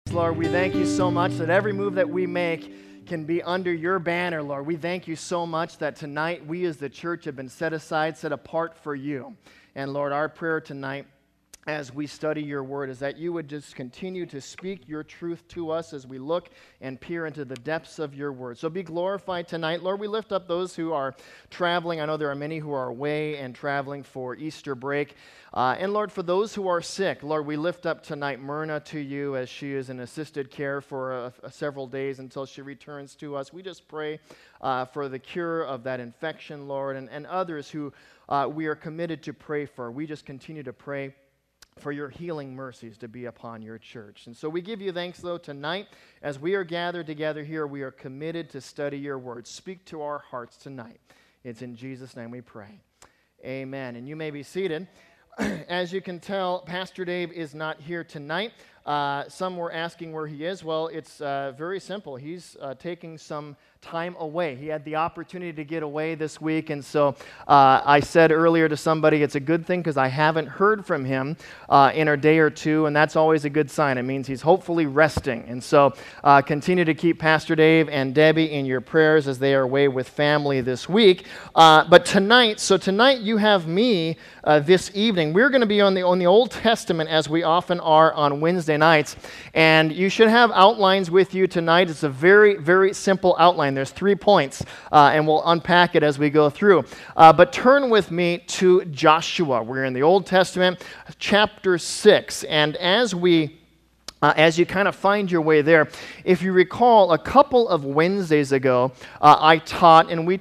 Lord, we thank you so much that every move that we make can be under your banner, Lord. We thank you so much that tonight we as the church have been set aside, set apart for you. And Lord, our prayer tonight as we study your word is that you would just continue to speak your truth to us as we look and peer into the depths of your word. So be glorified tonight. Lord, we lift up those who are traveling. I know there are many who are away and traveling for Easter break. And Lord, for those who are sick, Lord, we lift up tonight Myrna to you as she is in assisted care for several days until she returns to us. We just pray for the cure of that infection, Lord, and others who we are committed to pray for. We just continue to pray for your healing mercies to be upon your church. And so we give you thanks, though, tonight. As we are gathered together here, we are committed to study your word. Speak to our hearts tonight. It's in Jesus' name we pray. Amen. And you may be seated. As you can tell, Pastor Dave is not here tonight. Some were asking where he is. Well, it's very simple. He's taking some time away. He had the opportunity to get away this week, and so I said earlier to somebody, it's a good thing because I haven't heard from him in a day or two, and that's always a good sign. It means he's hopefully resting. And so continue to keep Pastor Dave and Debbie in your prayers as they are away with family this week. But tonight you have me this evening. We're going to be on the Old Testament as we often are on Wednesday nights, and you should have outlines with you tonight. It's a very, very simple outline. There's 3 points, and we'll unpack it as we go through. But turn with me to Joshua. We're in the Old Testament, chapter 6, and as you kind of find your way there, if you recall, a couple of Wednesdays ago, I taught on.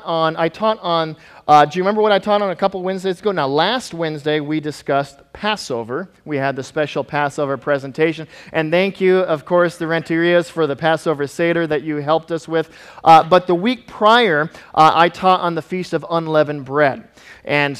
Do you remember what I taught on a couple Wednesdays ago? Now, last Wednesday we discussed Passover. We had the special Passover presentation, and thank you, of course, the Renterias for the Passover Seder that you helped us with. But the week prior, I taught on the Feast of Unleavened Bread. And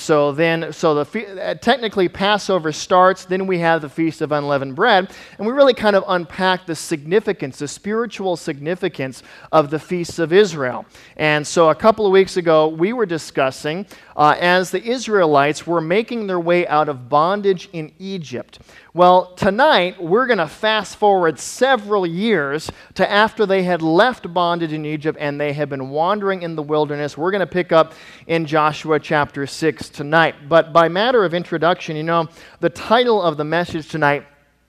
technically Passover starts, then we have the Feast of Unleavened Bread, and we really kind of unpack the significance, the spiritual significance of the feasts of Israel. And so a couple of weeks ago, we were discussing as the Israelites were making their way out of bondage in Egypt. Well, tonight, we're going to fast forward several years to after they had left bondage in Egypt and they had been wandering in the wilderness. We're going to pick up in Joshua chapter 6 tonight. But by matter of introduction, the title of the message tonight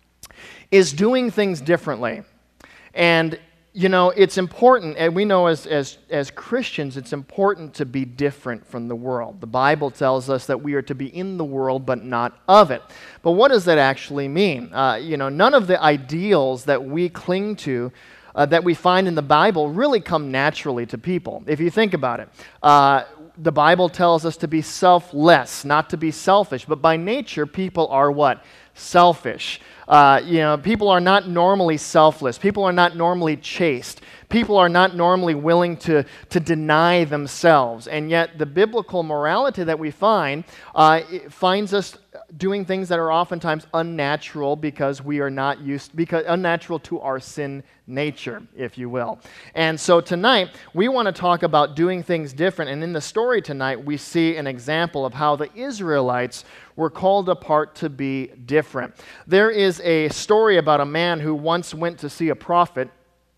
is Doing Things Differently. And it's important, and we know as Christians, it's important to be different from the world. The Bible tells us that we are to be in the world, but not of it. But what does that actually mean? None of the ideals that we cling to, that we find in the Bible, really come naturally to people. If you think about it, the Bible tells us to be selfless, not to be selfish. But by nature, people are what? Selfish. People are not normally selfless. People are not normally chaste. People are not normally willing to deny themselves. And yet the biblical morality that we find finds us doing things that are oftentimes unnatural because we are not unnatural to our sin nature, if you will. And so tonight, we want to talk about doing things different. And in the story tonight, we see an example of how the Israelites were called apart to be different. There is a story about a man who once went to see a prophet,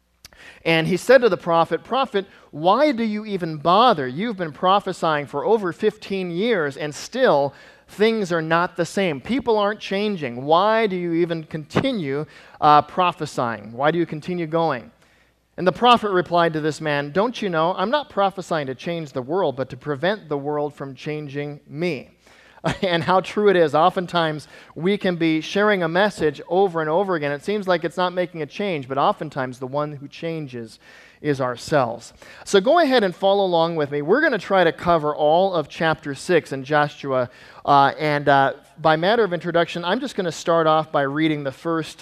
and he said to the prophet, "Prophet, why do you even bother? You've been prophesying for over 15 years, and still things are not the same. People aren't changing. Why do you even continue prophesying? Why do you continue going?" And the prophet replied to this man, "Don't you know, I'm not prophesying to change the world, but to prevent the world from changing me." And how true it is. Oftentimes, we can be sharing a message over and over again. It seems like it's not making a change, but oftentimes the one who changes is ourselves. So go ahead and follow along with me. We're going to try to cover all of chapter 6 in Joshua. And by matter of introduction, I'm just going to start off by reading the first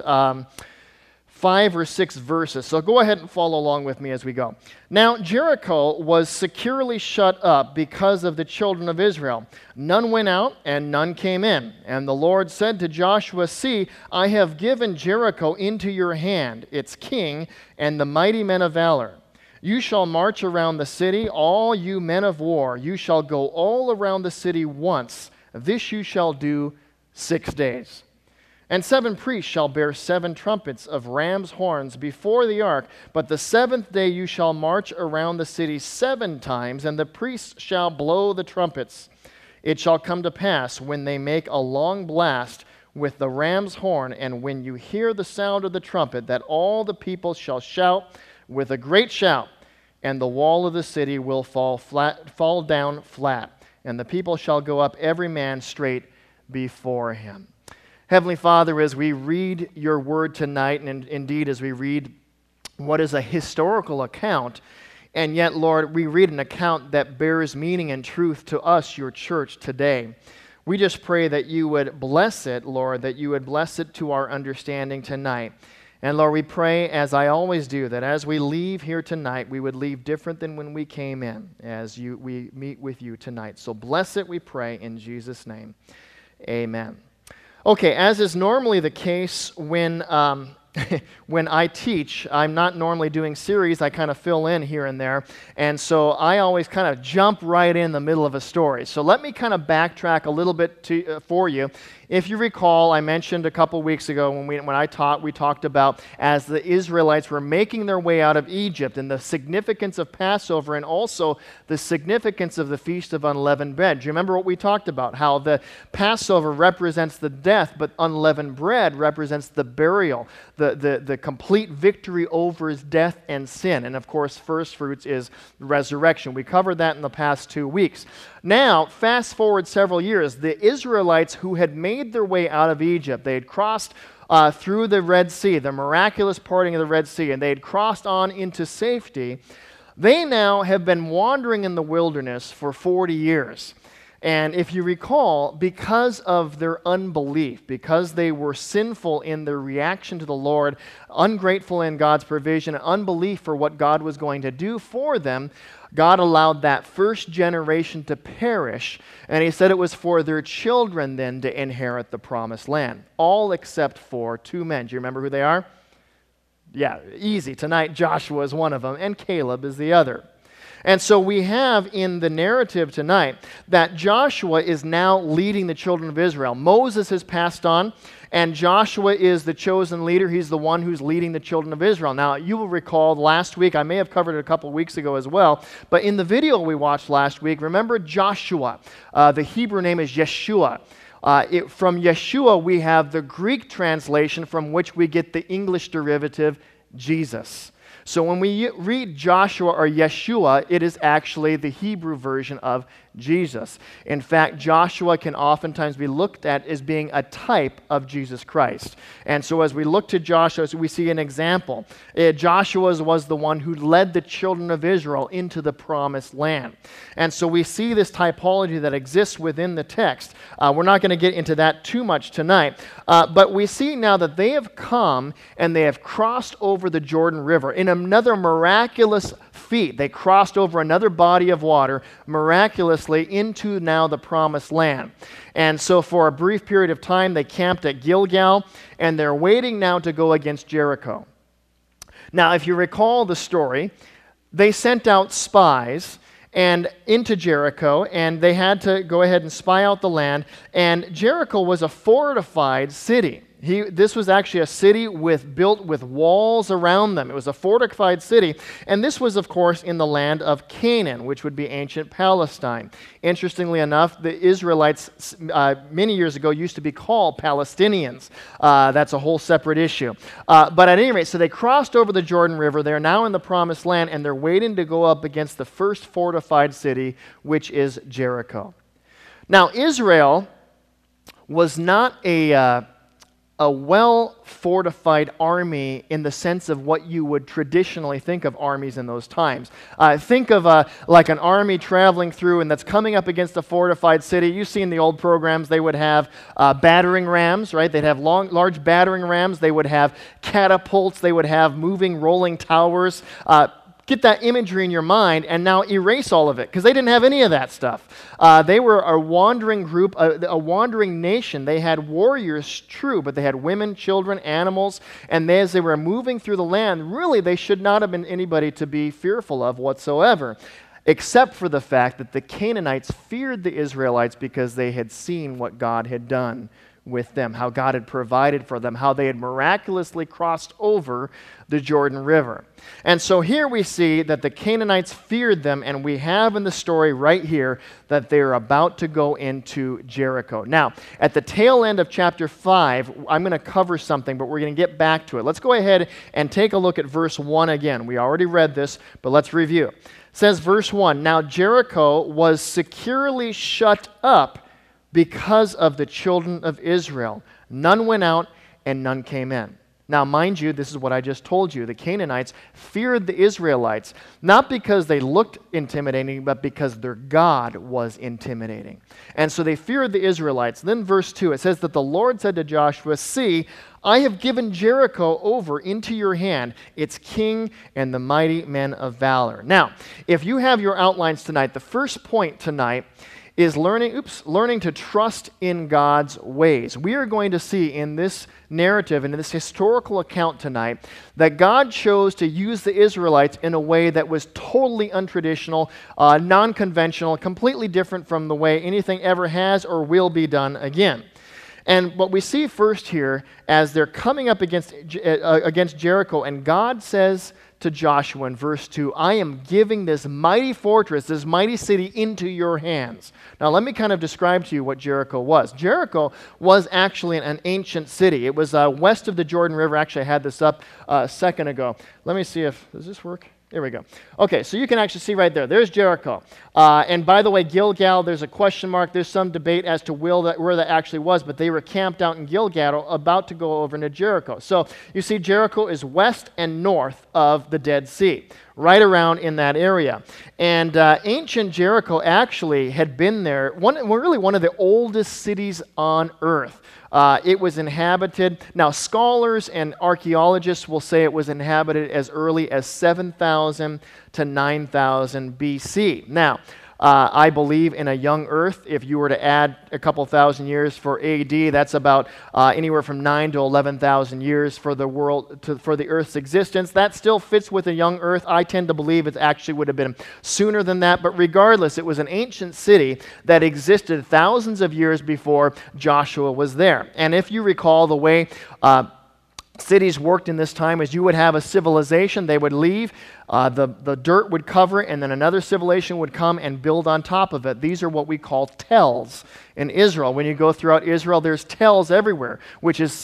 5 or 6 verses. So go ahead and follow along with me as we go. Now Jericho was securely shut up because of the children of Israel. None went out and none came in. And the Lord said to Joshua, "See, I have given Jericho into your hand, its king, and the mighty men of valor. You shall march around the city, all you men of war. You shall go all around the city once. This you shall do 6 days." And 7 priests shall bear 7 trumpets of ram's horns before the ark. But the 7th day you shall march around the city 7 times, and the priests shall blow the trumpets. It shall come to pass, when they make a long blast with the ram's horn, and when you hear the sound of the trumpet, that all the people shall shout with a great shout, and the wall of the city will fall down flat, and the people shall go up every man straight before him. Heavenly Father, as we read your word tonight, and indeed as we read what is a historical account, and yet, Lord, we read an account that bears meaning and truth to us, your church, today. We just pray that you would bless it, Lord, that you would bless it to our understanding tonight. And Lord, we pray, as I always do, that as we leave here tonight, we would leave different than when we came in, as we meet with you tonight. So bless it, we pray, in Jesus' name. Amen. Okay, as is normally the case when I teach, I'm not normally doing series. I kind of fill in here and there. And so I always kind of jump right in the middle of a story. So let me kind of backtrack a little bit for you. If you recall, I mentioned a couple weeks ago when we talked about as the Israelites were making their way out of Egypt and the significance of Passover and also the significance of the Feast of Unleavened Bread. Do you remember what we talked about? How the Passover represents the death, but unleavened bread represents the burial, the complete victory over death and sin. And of course, first fruits is resurrection. We covered that in the past 2 weeks. Now, fast forward several years, the Israelites who had made their way out of Egypt, they had crossed through the Red Sea, the miraculous parting of the Red Sea, and they had crossed on into safety. They now have been wandering in the wilderness for 40 years. And if you recall, because of their unbelief, because they were sinful in their reaction to the Lord, ungrateful in God's provision, and unbelief for what God was going to do for them, God allowed that first generation to perish, and he said it was for their children then to inherit the promised land, all except for 2 men. Do you remember who they are? Yeah, easy. Tonight, Joshua is one of them, and Caleb is the other. And so we have in the narrative tonight that Joshua is now leading the children of Israel. Moses has passed on, and Joshua is the chosen leader. He's the one who's leading the children of Israel. Now, you will recall last week, I may have covered it a couple weeks ago as well, but in the video we watched last week, remember Joshua. The Hebrew name is Yeshua. From Yeshua, we have the Greek translation from which we get the English derivative, Jesus. So when we read Joshua or Yeshua, it is actually the Hebrew version of Jesus. In fact, Joshua can oftentimes be looked at as being a type of Jesus Christ. And so as we look to Joshua, we see an example. Joshua was the one who led the children of Israel into the promised land. And so we see this typology that exists within the text. We're not going to get into that too much tonight. But we see now that they have come and they have crossed over the Jordan River in another miraculous feat. They crossed over another body of water miraculously into now the promised land. And so for a brief period of time, they camped at Gilgal, and they're waiting now to go against Jericho. Now, if you recall the story, they sent out spies and into Jericho, and they had to go ahead and spy out the land, and Jericho was a fortified city. This was actually a city built with walls around them. It was a fortified city. And this was, of course, in the land of Canaan, which would be ancient Palestine. Interestingly enough, the Israelites many years ago used to be called Palestinians. That's a whole separate issue. But at any rate, so they crossed over the Jordan River. They're now in the promised land, and they're waiting to go up against the first fortified city, which is Jericho. Now, Israel was not a well-fortified army in the sense of what you would traditionally think of armies in those times. Think of like an army traveling through and that's coming up against a fortified city. You've seen the old programs. They would have battering rams, right? They'd have large battering rams. They would have catapults. They would have moving, rolling towers. Get that imagery in your mind and now erase all of it, because they didn't have any of that stuff. They were a wandering group, a wandering nation. They had warriors, true, but they had women, children, animals, and as they were moving through the land, really they should not have been anybody to be fearful of whatsoever, except for the fact that the Canaanites feared the Israelites because they had seen what God had done with them, how God had provided for them, how they had miraculously crossed over the Jordan River. And so here we see that the Canaanites feared them, and we have in the story right here that they're about to go into Jericho. Now, at the tail end of chapter 5, I'm going to cover something, but we're going to get back to it. Let's go ahead and take a look at verse 1 again. We already read this, but let's review. It says, verse 1, "Now Jericho was securely shut up because of the children of Israel. None went out and none came in." Now, mind you, this is what I just told you. The Canaanites feared the Israelites, not because they looked intimidating, but because their God was intimidating. And so they feared the Israelites. Then verse 2, it says that the Lord said to Joshua, "See, I have given Jericho over into your hand, its king and the mighty men of valor." Now, if you have your outlines tonight, the first point tonight is learning to trust in God's ways. We are going to see in this narrative and in this historical account tonight that God chose to use the Israelites in a way that was totally untraditional, non-conventional, completely different from the way anything ever has or will be done again. And what we see first here, as they're coming up against Jericho, and God says to Joshua in verse 2, "I am giving this mighty fortress, this mighty city into your hands." Now let me kind of describe to you what Jericho was. Jericho was actually an ancient city. It was west of the Jordan River. Actually, I had this up a second ago. Let me see if, does this work? There we go. Okay, so you can actually see right there. There's Jericho. And by the way, Gilgal, there's a question mark. There's some debate as to where that actually was, but they were camped out in Gilgal about to go over into Jericho. So you see Jericho is west and north of the Dead Sea, right around in that area. And ancient Jericho actually had been there, really one of the oldest cities on earth. It was inhabited. Now, scholars and archaeologists will say it was inhabited as early as 7,000 to 9,000 BC. Now, I believe in a young earth. If you were to add a couple thousand years for AD, that's about anywhere from 9 to 11,000 years for the world, for the earth's existence. That still fits with a young earth. I tend to believe it actually would have been sooner than that, but regardless, it was an ancient city that existed thousands of years before Joshua was there. And if you recall the way cities worked in this time, is you would have a civilization, they would leave, the dirt would cover it, and then another civilization would come and build on top of it. These are what we call tells in Israel. When you go throughout Israel, there's tells everywhere, which is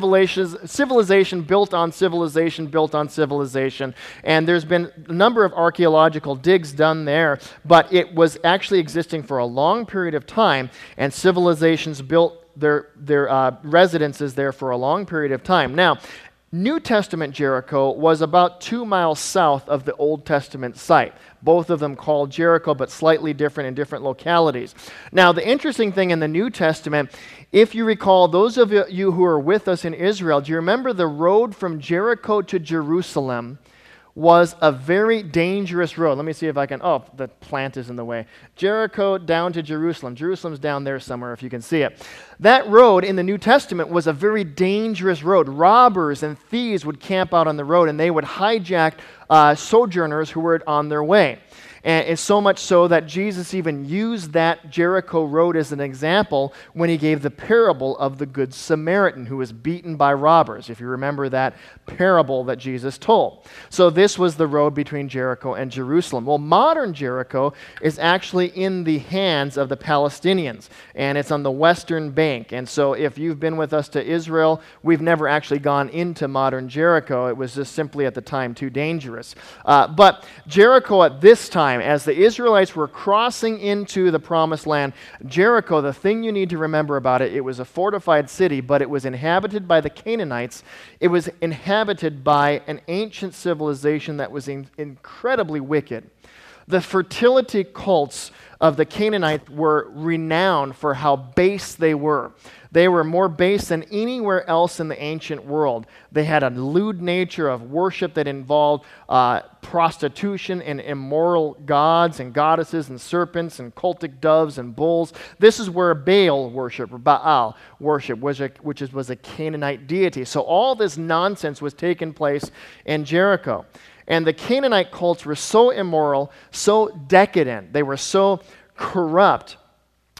civilization built on civilization built on civilization. And there's been a number of archaeological digs done there, but it was actually existing for a long period of time, and civilizations built their residences there for a long period of time. Now, New Testament Jericho was about 2 miles south of the Old Testament site. Both of them called Jericho, but slightly different in different localities. Now, the interesting thing in the New Testament, if you recall, those of you who are with us in Israel, do you remember the road from Jericho to Jerusalem was a very dangerous road? Let me see if I can, oh, the plant is in the way. Jericho down to Jerusalem. Jerusalem's down there somewhere if you can see it. That road in the New Testament was a very dangerous road. Robbers and thieves would camp out on the road, and they would hijack sojourners who were on their way. And it's so much so that Jesus even used that Jericho road as an example when he gave the parable of the Good Samaritan who was beaten by robbers, if you remember that parable that Jesus told. So this was the road between Jericho and Jerusalem. Well, modern Jericho is actually in the hands of the Palestinians, and it's on the western bank. And so if you've been with us to Israel, we've never actually gone into modern Jericho. It was just simply at the time too dangerous. But Jericho at this time, as the Israelites were crossing into the Promised Land, Jericho, the thing you need to remember about it, it was a fortified city, but it was inhabited by the Canaanites. It was inhabited by an ancient civilization that was incredibly wicked. The fertility cults of the Canaanites were renowned for how base they were. They were more base than anywhere else in the ancient world. They had a lewd nature of worship that involved prostitution and immoral gods and goddesses and serpents and cultic doves and bulls. This is where Baal worship, or Baal worship, was a Canaanite deity. So all this nonsense was taking place in Jericho. And the Canaanite cults were so immoral, so decadent, they were so corrupt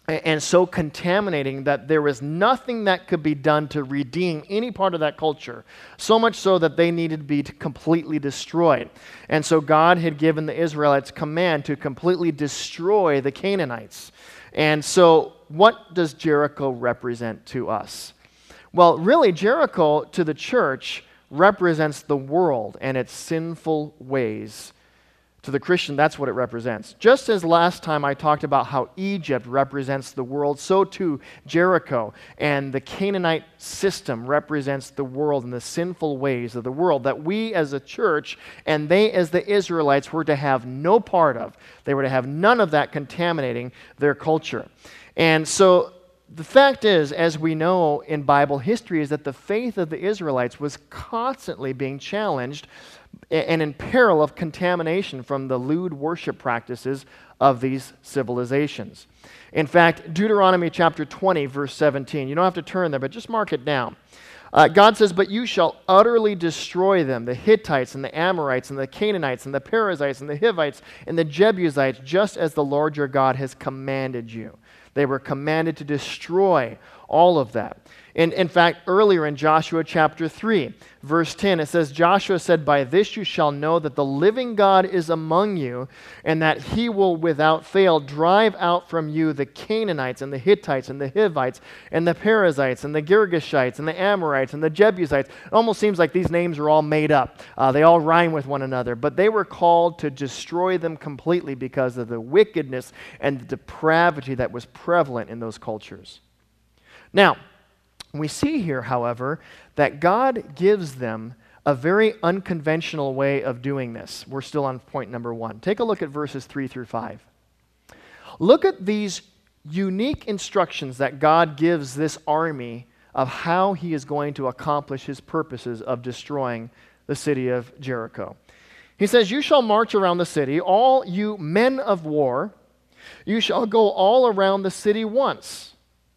and so contaminating that there was nothing that could be done to redeem any part of that culture, so much so that they needed to be completely destroyed. And so God had given the Israelites command to completely destroy the Canaanites. And so what does Jericho represent to us? Well, really, Jericho to the church represents the world and its sinful ways. To the Christian, that's what it represents. Just as last time I talked about how Egypt represents the world, so too Jericho and the Canaanite system represents the world and the sinful ways of the world that we as a church and they as the Israelites were to have no part of. They were to have none of that contaminating their culture. And so the fact is, as we know in Bible history, is that the faith of the Israelites was constantly being challenged and in peril of contamination from the lewd worship practices of these civilizations. In fact, Deuteronomy chapter 20, verse 17, you don't have to turn there, but just mark it down. God says, "But you shall utterly destroy them, the Hittites and the Amorites and the Canaanites and the Perizzites and the Hivites and the Jebusites, just as the Lord your God has commanded you." They were commanded to destroy all of that. And in fact, earlier in Joshua chapter 3, verse 10, it says, "Joshua said, by this you shall know that the living God is among you, and that he will without fail drive out from you the Canaanites and the Hittites and the Hivites and the Perizzites and the Girgashites and the Amorites and the Jebusites." It almost seems like these names are all made up. They all rhyme with one another. But they were called to destroy them completely because of the wickedness and the depravity that was prevalent in those cultures. Now, we see here, however, that God gives them a very unconventional way of doing this. We're still on point number 1. Take a look at verses 3 through 5. Look at these unique instructions that God gives this army of how he is going to accomplish his purposes of destroying the city of Jericho. He says, "You shall march around the city, all you men of war. You shall go all around the city once.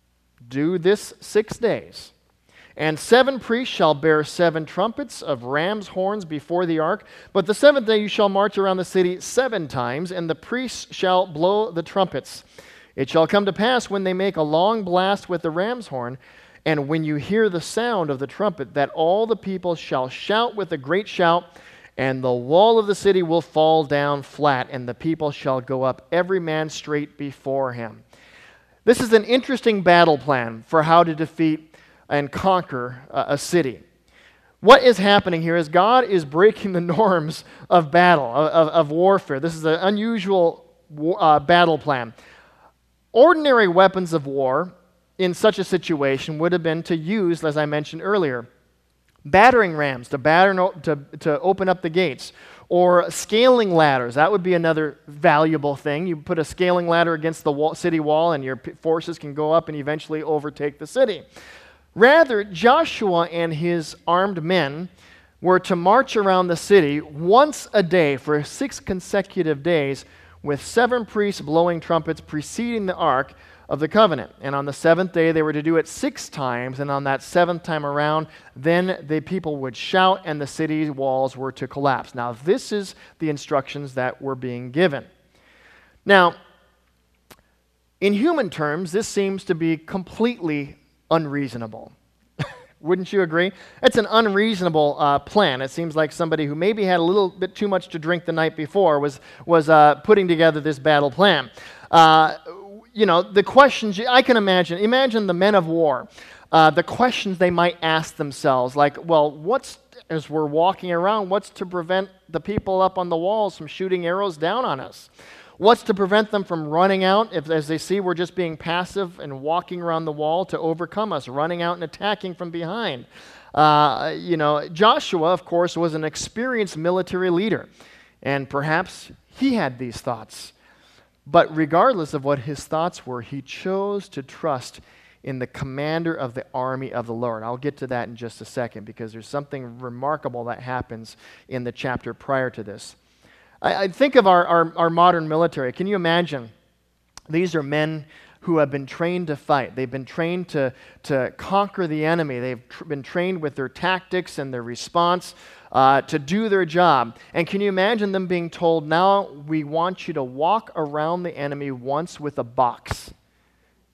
Do this 6 days. And 7 priests shall bear 7 trumpets of ram's horns before the ark. But the 7th day you shall march around the city 7 times, and the priests shall blow the trumpets. It shall come to pass when they make a long blast with the ram's horn, and when you hear the sound of the trumpet, that all the people shall shout with a great shout, and the wall of the city will fall down flat, and the people shall go up every man straight before him." This is an interesting battle plan for how to defeat and conquer a city. What is happening here is God is breaking the norms of battle, of warfare. This is an unusual battle plan. Ordinary weapons of war in such a situation would have been to use, as I mentioned earlier, battering rams to open up the gates, or scaling ladders. That would be another valuable thing. You put a scaling ladder against the city wall, and your forces can go up and eventually overtake the city. Rather, Joshua and his armed men were to march around the city once a day for 6 consecutive days, with 7 priests blowing trumpets preceding the ark of the covenant. And on the 7th day, they were to do it 6 times, and on that 7th time around, then the people would shout and the city walls were to collapse. Now, this is the instructions that were being given. Now, in human terms, this seems to be completely unreasonable. Wouldn't you agree? It's an unreasonable plan. It seems like somebody who maybe had a little bit too much to drink the night before was putting together this battle plan. The questions, I can imagine the men of war, the questions they might ask themselves, like, well, as we're walking around, what's to prevent the people up on the walls from shooting arrows down on us? What's to prevent them from running out, as they see we're just being passive and walking around the wall, to overcome us, running out and attacking from behind? Joshua, of course, was an experienced military leader, and perhaps he had these thoughts. But regardless of what his thoughts were, he chose to trust in the commander of the army of the Lord. I'll get to that in just a second, because there's something remarkable that happens in the chapter prior to this. I think of our modern military. Can you imagine? These are men who have been trained to fight. They've been trained to conquer the enemy. They've been trained with their tactics and their response to do their job. And can you imagine them being told, now we want you to walk around the enemy once with a box?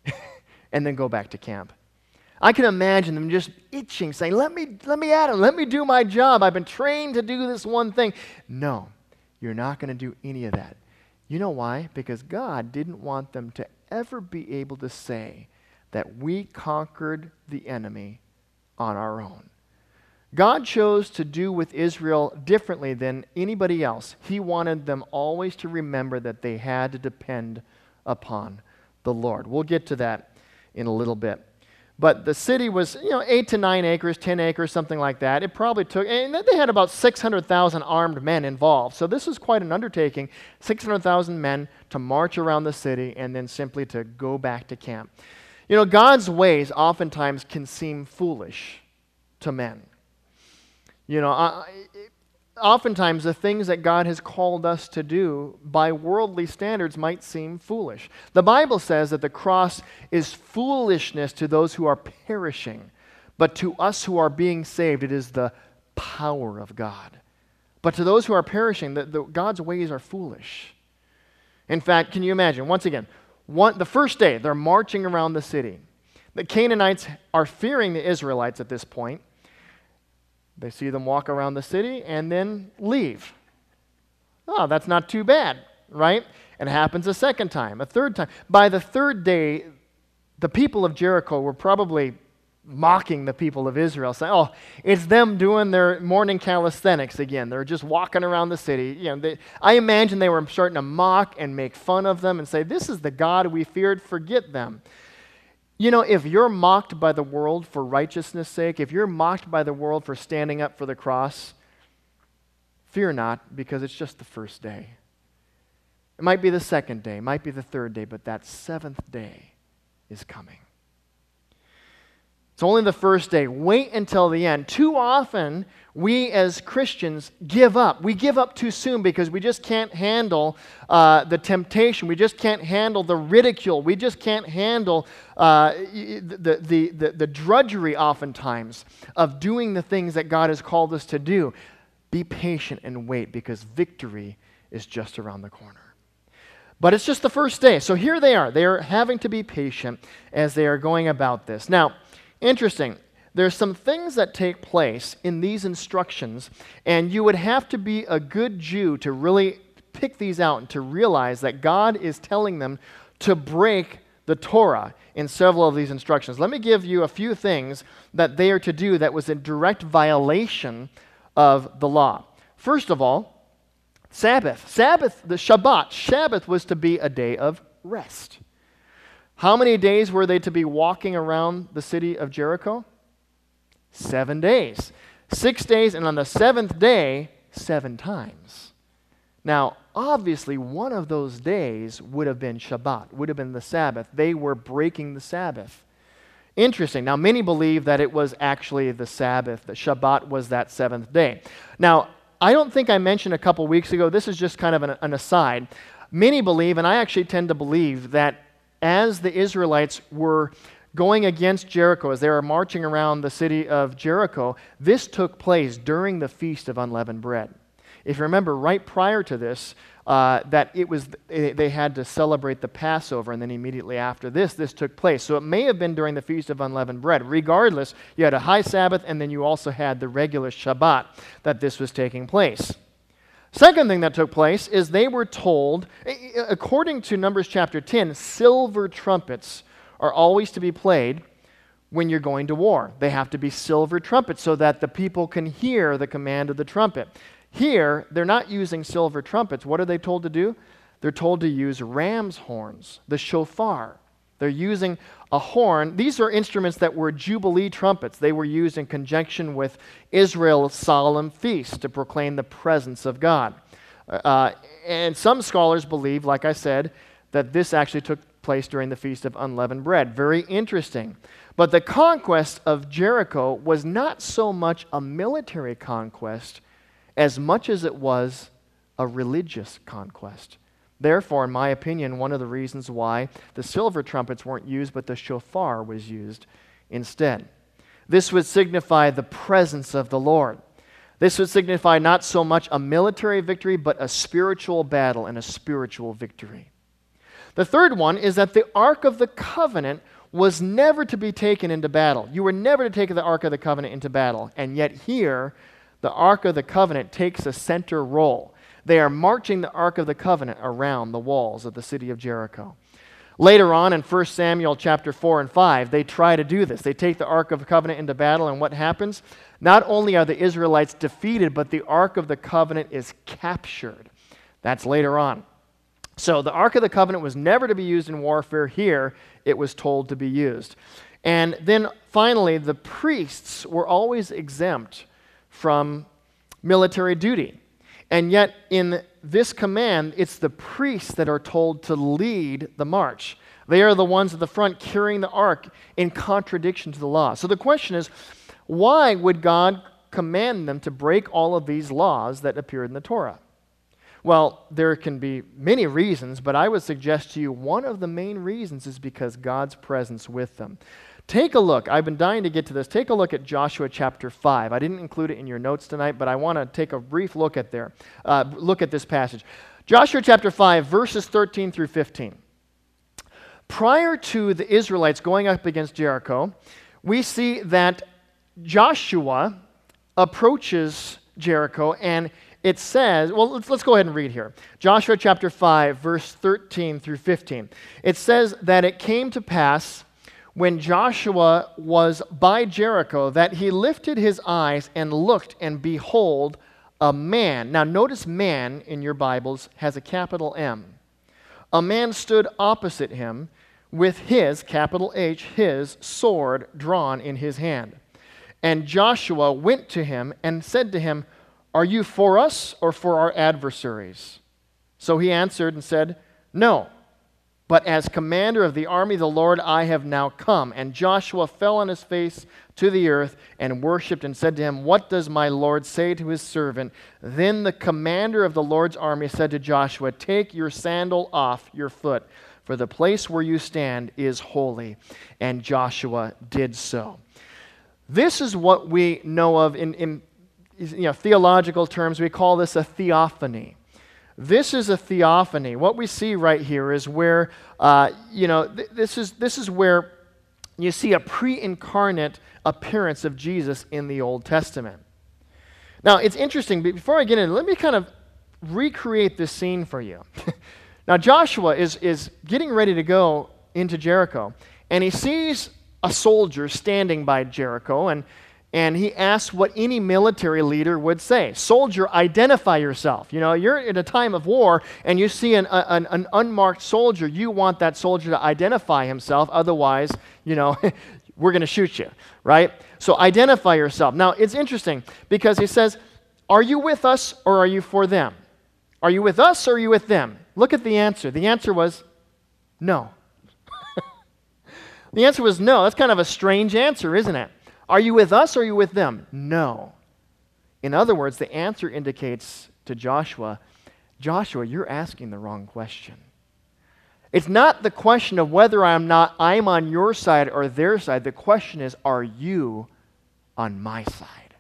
and then go back to camp. I can imagine them just itching, saying, let me at him, let me do my job. I've been trained to do this one thing. No, you're not going to do any of that. You know why? Because God didn't want them to ever be able to say that we conquered the enemy on our own. God chose to do with Israel differently than anybody else. He wanted them always to remember that they had to depend upon the Lord. We'll get to that in a little bit. But the city was, 8 to 9 acres, 10 acres, something like that. It probably took, and they had about 600,000 armed men involved. So this was quite an undertaking, 600,000 men to march around the city and then simply to go back to camp. God's ways oftentimes can seem foolish to men. Oftentimes the things that God has called us to do by worldly standards might seem foolish. The Bible says that the cross is foolishness to those who are perishing, but to us who are being saved, it is the power of God. But to those who are perishing, God's ways are foolish. In fact, can you imagine, once again, the first day they're marching around the city. The Canaanites are fearing the Israelites at this point. They see them walk around the city and then leave. Oh, that's not too bad, right? It happens a second time, a third time. By the third day, the people of Jericho were probably mocking the people of Israel, saying, oh, it's them doing their morning calisthenics again. They're just walking around the city. I imagine they were starting to mock and make fun of them and say, this is the God we feared, forget them. If you're mocked by the world for righteousness' sake, if you're mocked by the world for standing up for the cross, fear not, because it's just the first day. It might be the second day, it might be the third day, but that seventh day is coming. It's only the first day. Wait until the end. Too often, we as Christians give up. We give up too soon because we just can't handle the temptation. We just can't handle the ridicule. We just can't handle the drudgery oftentimes of doing the things that God has called us to do. Be patient and wait, because victory is just around the corner. But it's just the first day. So here they are. They are having to be patient as they are going about this. Now, interesting. There's some things that take place in these instructions, and you would have to be a good Jew to really pick these out and to realize that God is telling them to break the Torah in several of these instructions. Let me give you a few things that they are to do that was in direct violation of the law. First of all, Sabbath. The Shabbat. Sabbath was to be a day of rest. How many days were they to be walking around the city of Jericho? 7 days. 6 days, and on the seventh day, 7 times. Now, obviously, one of those days would have been Shabbat, would have been the Sabbath. They were breaking the Sabbath. Interesting. Now, many believe that it was actually the Sabbath, that Shabbat was that 7th day. Now, I don't think I mentioned a couple weeks ago, this is just kind of an aside. Many believe, and I actually tend to believe, that as the Israelites were going against Jericho, as they were marching around the city of Jericho, this took place during the Feast of Unleavened Bread. If you remember, right prior to this, they had to celebrate the Passover, and then immediately after this took place. So it may have been during the Feast of Unleavened Bread. Regardless, you had a high Sabbath, and then you also had the regular Shabbat that this was taking place. Second thing that took place is they were told, according to Numbers chapter 10, silver trumpets are always to be played when you're going to war. They have to be silver trumpets so that the people can hear the command of the trumpet. Here, they're not using silver trumpets. What are they told to do? They're told to use ram's horns, the shofar. They're using a horn. These are instruments that were Jubilee trumpets. They were used in conjunction with Israel's solemn feast to proclaim the presence of God. And some scholars believe, like I said, that this actually took place during the Feast of Unleavened Bread. Very interesting. But the conquest of Jericho was not so much a military conquest as much as it was a religious conquest. Therefore, in my opinion, one of the reasons why the silver trumpets weren't used, but the shofar was used instead. This would signify the presence of the Lord. This would signify not so much a military victory, but a spiritual battle and a spiritual victory. The third one is that the Ark of the Covenant was never to be taken into battle. You were never to take the Ark of the Covenant into battle. And yet here, the Ark of the Covenant takes a center role. They are marching the Ark of the Covenant around the walls of the city of Jericho. Later on in 1 Samuel chapter 4 and 5, they try to do this. They take the Ark of the Covenant into battle, and what happens? Not only are the Israelites defeated, but the Ark of the Covenant is captured. That's later on. So the Ark of the Covenant was never to be used in warfare. Here, it was told to be used. And then finally, the priests were always exempt from military duty. And yet, in this command, it's the priests that are told to lead the march. They are the ones at the front carrying the ark in contradiction to the law. So the question is, why would God command them to break all of these laws that appeared in the Torah? Well, there can be many reasons, but I would suggest to you one of the main reasons is because God's presence with them. Take a look. I've been dying to get to this. Take a look at Joshua chapter 5. I didn't include it in your notes tonight, but I want to take a brief look at this passage. Joshua chapter 5, verses 13 through 15. Prior to the Israelites going up against Jericho, we see that Joshua approaches Jericho, and it says, well, let's go ahead and read here. Joshua chapter 5, verse 13 through 15. It says that it came to pass when Joshua was by Jericho that he lifted his eyes and looked, and behold, a man. Now notice man in your Bibles has a capital M. A man stood opposite him with his, capital H, his sword drawn in his hand. And Joshua went to him and said to him, "Are you for us or for our adversaries?" So he answered and said, "No, but as commander of the army of the Lord I have now come." And Joshua fell on his face to the earth and worshipped and said to him, "What does my Lord say to his servant?" Then the commander of the Lord's army said to Joshua, "Take your sandal off your foot, for the place where you stand is holy." And Joshua did so. This is what we know of in theological terms. We call this a theophany. This is a theophany. What we see right here is where, this is where you see a pre-incarnate appearance of Jesus in the Old Testament. Now, it's interesting, but before I get into it, let me kind of recreate this scene for you. Now, Joshua is getting ready to go into Jericho, and he sees a soldier standing by Jericho, and he asks what any military leader would say. "Soldier, identify yourself." You know, you're in a time of war, and you see an unmarked soldier. You want that soldier to identify himself. Otherwise, we're going to shoot you, right? So identify yourself. Now, it's interesting because he says, "Are you with us or are you for them? Are you with us or are you with them?" Look at the answer. The answer was no. The answer was no. That's kind of a strange answer, isn't it? Are you with us or are you with them? No. In other words, the answer indicates to Joshua, you're asking the wrong question. It's not the question of whether I'm on your side or their side. The question is, are you on my side?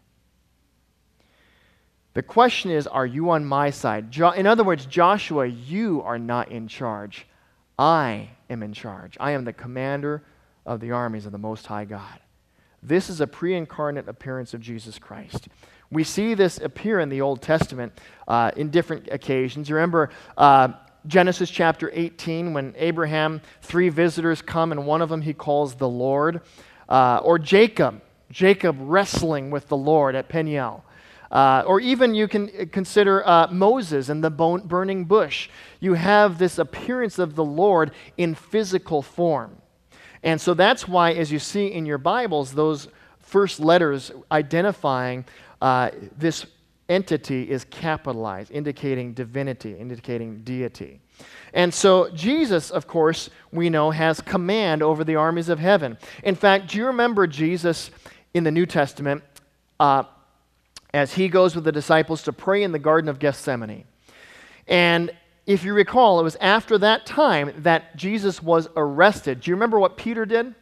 The question is, are you on my side? In other words, Joshua, you are not in charge. I am in charge. I am the commander of the armies of the Most High God. This is a pre-incarnate appearance of Jesus Christ. We see this appear in the Old Testament in different occasions. You remember Genesis chapter 18 when Abraham, 3 visitors come and one of them he calls the Lord. Or Jacob wrestling with the Lord at Peniel. Or even you can consider Moses and the burning bush. You have this appearance of the Lord in physical form. And so that's why, as you see in your Bibles, those first letters identifying this entity is capitalized, indicating divinity, indicating deity. And so Jesus, of course, we know, has command over the armies of heaven. In fact, do you remember Jesus in the New Testament as he goes with the disciples to pray in the Garden of Gethsemane? And if you recall, it was after that time that Jesus was arrested. Do you remember what Peter did?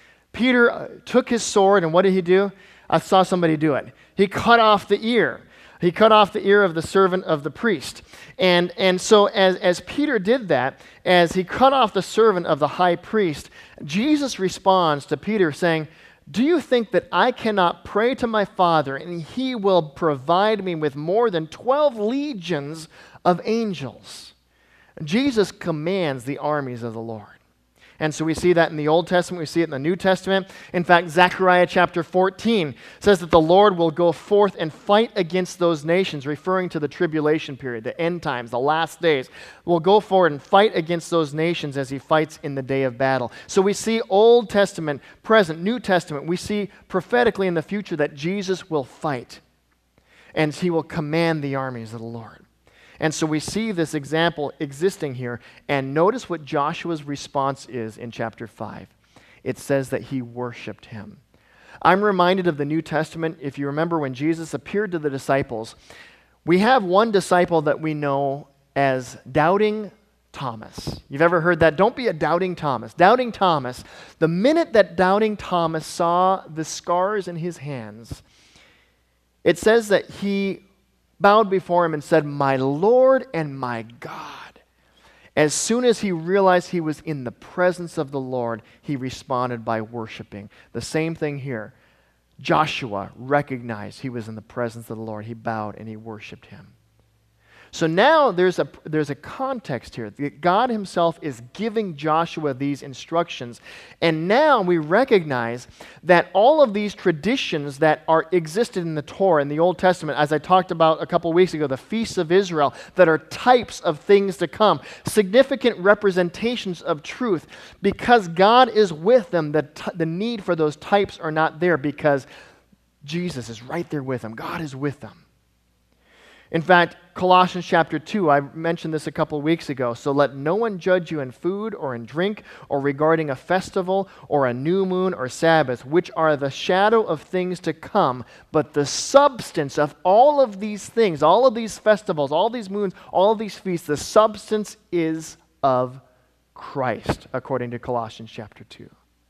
Peter took his sword, and what did he do? I saw somebody do it. He cut off the ear. He cut off the ear of the servant of the priest. And so as Peter did that, as he cut off the servant of the high priest, Jesus responds to Peter saying, do you think that I cannot pray to my Father and he will provide me with more than 12 legions of angels? Jesus commands the armies of the Lord. And so we see that in the Old Testament, we see it in the New Testament. In fact, Zechariah chapter 14 says that the Lord will go forth and fight against those nations, referring to the tribulation period, the end times, the last days. Will go forward and fight against those nations as he fights in the day of battle. So we see Old Testament, present, New Testament. We see prophetically in the future that Jesus will fight and he will command the armies of the Lord. And so we see this example existing here, and notice what Joshua's response is in chapter 5. It says that he worshiped him. I'm reminded of the New Testament. If you remember when Jesus appeared to the disciples, we have one disciple that we know as Doubting Thomas. You've ever heard that? Don't be a Doubting Thomas. Doubting Thomas, the minute that Doubting Thomas saw the scars in his hands, it says that he bowed before him and said, my Lord and my God. As soon as he realized he was in the presence of the Lord, he responded by worshiping. The same thing here. Joshua recognized he was in the presence of the Lord. He bowed and he worshiped him. So now there's a context here. God himself is giving Joshua these instructions. And now we recognize that all of these traditions that are existed in the Torah, in the Old Testament, as I talked about a couple weeks ago, the feasts of Israel, that are types of things to come, significant representations of truth, because God is with them, the need for those types are not there because Jesus is right there with them. God is with them. In fact, Colossians chapter 2, I mentioned this a couple weeks ago. So let no one judge you in food or in drink or regarding a festival or a new moon or Sabbath, which are the shadow of things to come, but the substance of all of these things, all of these festivals, all these moons, all of these feasts, the substance is of Christ, according to Colossians chapter 2.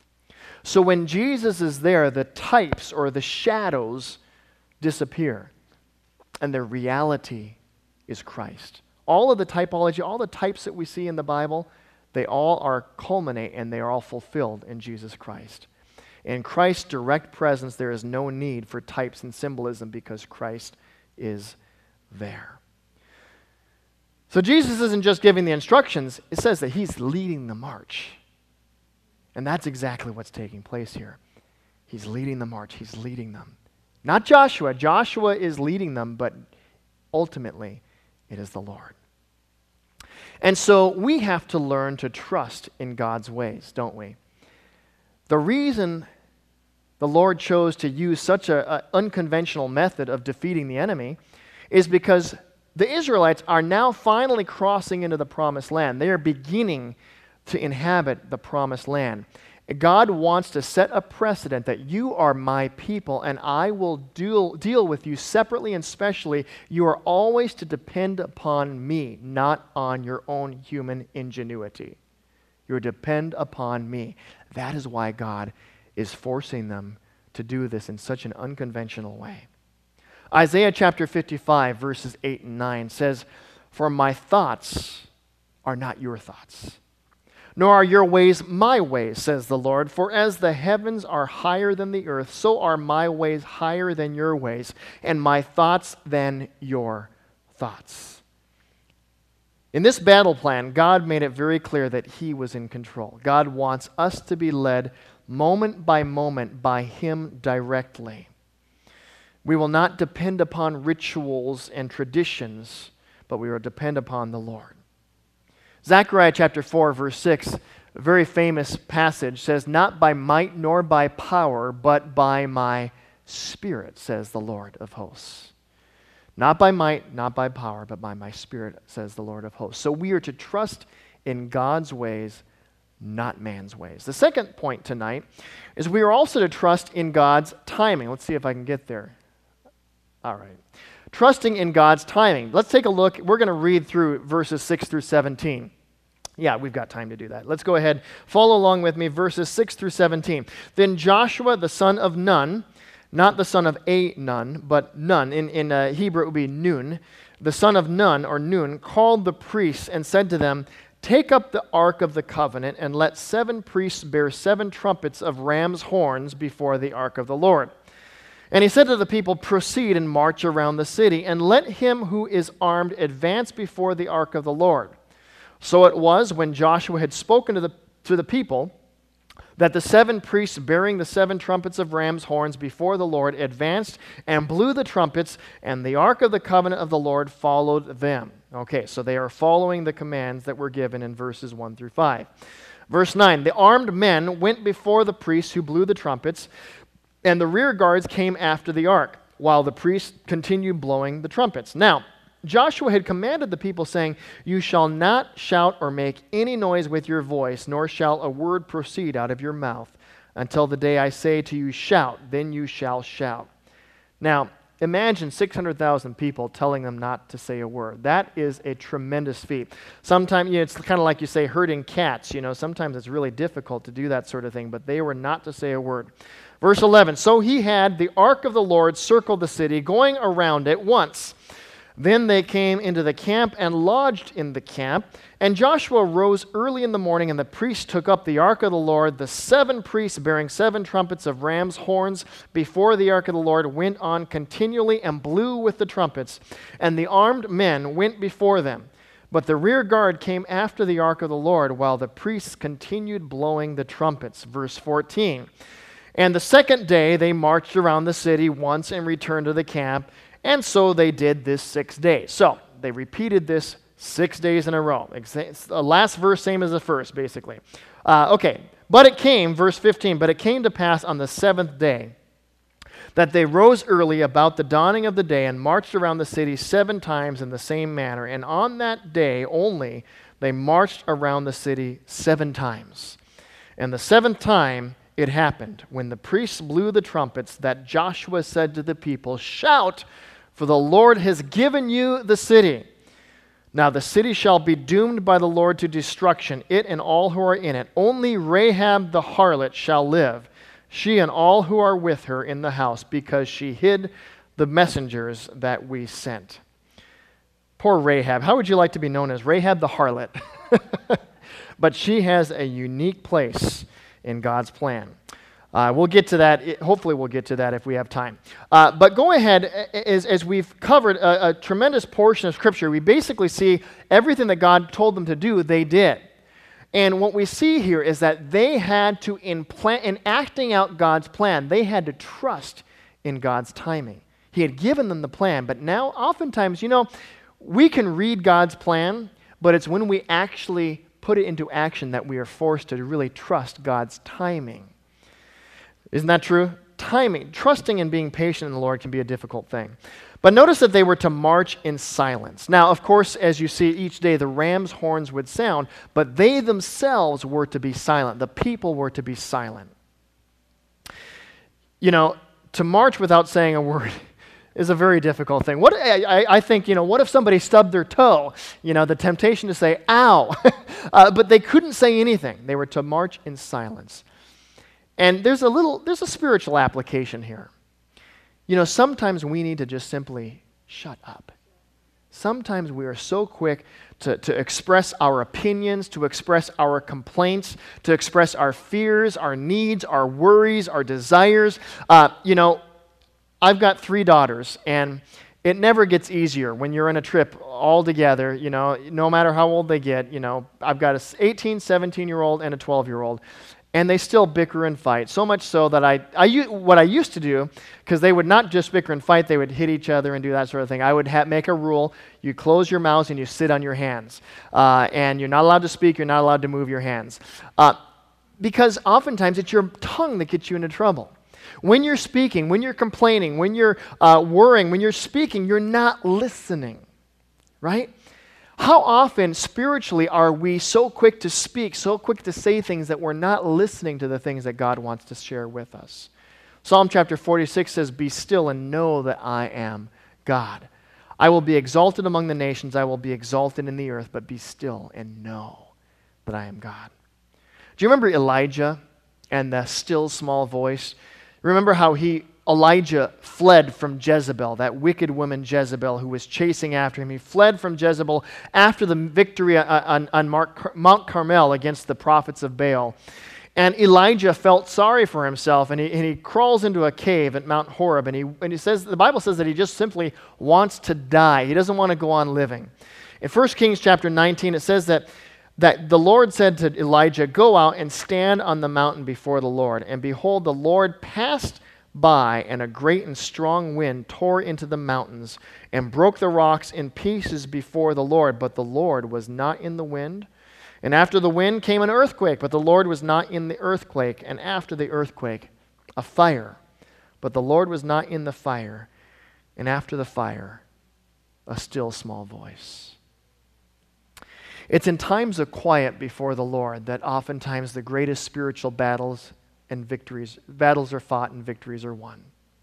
So when Jesus is there, the types or the shadows disappear. And the reality is Christ. All of the typology, all the types that we see in the Bible, they all are culminate and they are all fulfilled in Jesus Christ. In Christ's direct presence, there is no need for types and symbolism because Christ is there. So Jesus isn't just giving the instructions, it says that he's leading the march. And that's exactly what's taking place here. He's leading the march, he's leading them. Not Joshua. Joshua is leading them, but ultimately it is the Lord. And so we have to learn to trust in God's ways, don't we? The reason the Lord chose to use such an unconventional method of defeating the enemy is because the Israelites are now finally crossing into the promised land. They are beginning to inhabit the promised land. God wants to set a precedent that you are my people and I will deal with you separately and specially. You are always to depend upon me, not on your own human ingenuity. You depend upon me. That is why God is forcing them to do this in such an unconventional way. Isaiah chapter 55, verses 8 and 9 says, for my thoughts are not your thoughts, nor are your ways my ways, says the Lord. For as the heavens are higher than the earth, so are my ways higher than your ways, and my thoughts than your thoughts. In this battle plan, God made it very clear that he was in control. God wants us to be led moment by moment by him directly. We will not depend upon rituals and traditions, but we will depend upon the Lord. Zechariah chapter 4, verse 6, a very famous passage, says, not by might nor by power, but by my Spirit, says the Lord of hosts. Not by might, not by power, but by my Spirit, says the Lord of hosts. So we are to trust in God's ways, not man's ways. The second point tonight is we are also to trust in God's timing. Let's see if I can get there. All right. Trusting in God's timing. Let's take a look. We're going to read through verses 6 through 17. Yeah, we've got time to do that. Let's go ahead. Follow along with me, verses 6 through 17. Then Joshua, the son of Nun, not the son of a Nun, but Nun. In Hebrew, it would be Nun. The son of Nun, or Nun, called the priests and said to them, "Take up the ark of the covenant, and let 7 priests bear 7 trumpets of ram's horns before the ark of the Lord." And he said to the people, "Proceed and march around the city, and let him who is armed advance before the ark of the Lord." So it was, when Joshua had spoken to the people, that the 7 priests bearing the 7 trumpets of ram's horns before the Lord advanced and blew the trumpets, and the ark of the covenant of the Lord followed them. Okay, so they are following the commands that were given in verses 1 through 5. Verse 9, the armed men went before the priests who blew the trumpets, and the rear guards came after the ark, while the priests continued blowing the trumpets. Now, Joshua had commanded the people, saying, "You shall not shout or make any noise with your voice, nor shall a word proceed out of your mouth, until the day I say to you, shout, then you shall shout." Now, imagine 600,000 people telling them not to say a word. That is a tremendous feat. Sometimes, it's kind of like you say herding cats. Sometimes it's really difficult to do that sort of thing, but they were not to say a word. Verse 11, so he had the ark of the Lord circle the city, going around it once. Then they came into the camp and lodged in the camp. And Joshua rose early in the morning, and the priests took up the ark of the Lord. The 7 priests bearing 7 trumpets of ram's horns before the ark of the Lord went on continually and blew with the trumpets. And the armed men went before them. But the rear guard came after the ark of the Lord, while the priests continued blowing the trumpets. Verse 14. And the second day they marched around the city once and returned to the camp. And so they did this 6 days. So they repeated this 6 days in a row. The last verse, same as the first, basically. Okay, but it came, verse 15, but it came to pass on the 7th day that they rose early about the dawning of the day and marched around the city 7 times in the same manner. And on that day only they marched around the city 7 times. And the 7th time it happened, when the priests blew the trumpets, that Joshua said to the people, "Shout, for the Lord has given you the city. Now the city shall be doomed by the Lord to destruction, it and all who are in it. Only Rahab the harlot shall live, she and all who are with her in the house, because she hid the messengers that we sent." Poor Rahab. How would you like to be known as? Rahab the harlot. But she has a unique place in God's plan. We'll get to that. Hopefully we'll get to that if we have time. But go ahead, as we've covered a tremendous portion of Scripture, we basically see everything that God told them to do, they did. And what we see here is that they had to, in acting out God's plan, they had to trust in God's timing. He had given them the plan, but now oftentimes, we can read God's plan, but it's when we actually put it into action that we are forced to really trust God's timing. Isn't that true? Timing, trusting and being patient in the Lord can be a difficult thing. But notice that they were to march in silence. Now, of course, as you see each day, the ram's horns would sound, but they themselves were to be silent. The people were to be silent. To march without saying a word is a very difficult thing. I think, what if somebody stubbed their toe? The temptation to say, ow. But they couldn't say anything. They were to march in silence. And there's a spiritual application here. Sometimes we need to just simply shut up. Sometimes we are so quick to express our opinions, to express our complaints, to express our fears, our needs, our worries, our desires. I've got 3 daughters, and it never gets easier when you're on a trip all together, no matter how old they get. I've got an 18, 17-year-old and a 12-year-old. And they still bicker and fight, so much so that what I used to do, because they would not just bicker and fight, they would hit each other and do that sort of thing. I would make a rule: you close your mouths and you sit on your hands. And you're not allowed to speak, you're not allowed to move your hands. Because oftentimes it's your tongue that gets you into trouble. When you're speaking, when you're complaining, when you're worrying, when you're speaking, you're not listening, right? How often spiritually are we so quick to speak, so quick to say things that we're not listening to the things that God wants to share with us? Psalm chapter 46 says, "Be still and know that I am God. I will be exalted among the nations, I will be exalted in the earth, but be still and know that I am God." Do you remember Elijah and the still small voice? Remember how he Elijah fled from Jezebel, that wicked woman Jezebel who was chasing after him. He fled from Jezebel after the victory on Mount Carmel against the prophets of Baal. And Elijah felt sorry for himself, and he crawls into a cave at Mount Horeb, and he says, the Bible says that he just simply wants to die. He doesn't want to go on living. In 1 Kings chapter 19, it says that the Lord said to Elijah, "Go out and stand on the mountain before the Lord. And behold, the Lord passed by, and a great and strong wind tore into the mountains and broke the rocks in pieces before the Lord. But the Lord was not in the wind. And after the wind came an earthquake, but the Lord was not in the earthquake. And after the earthquake, a fire, but the Lord was not in the fire. And after the fire, a still small voice." It's in times of quiet before the Lord that oftentimes the greatest spiritual battles are fought and victories are won.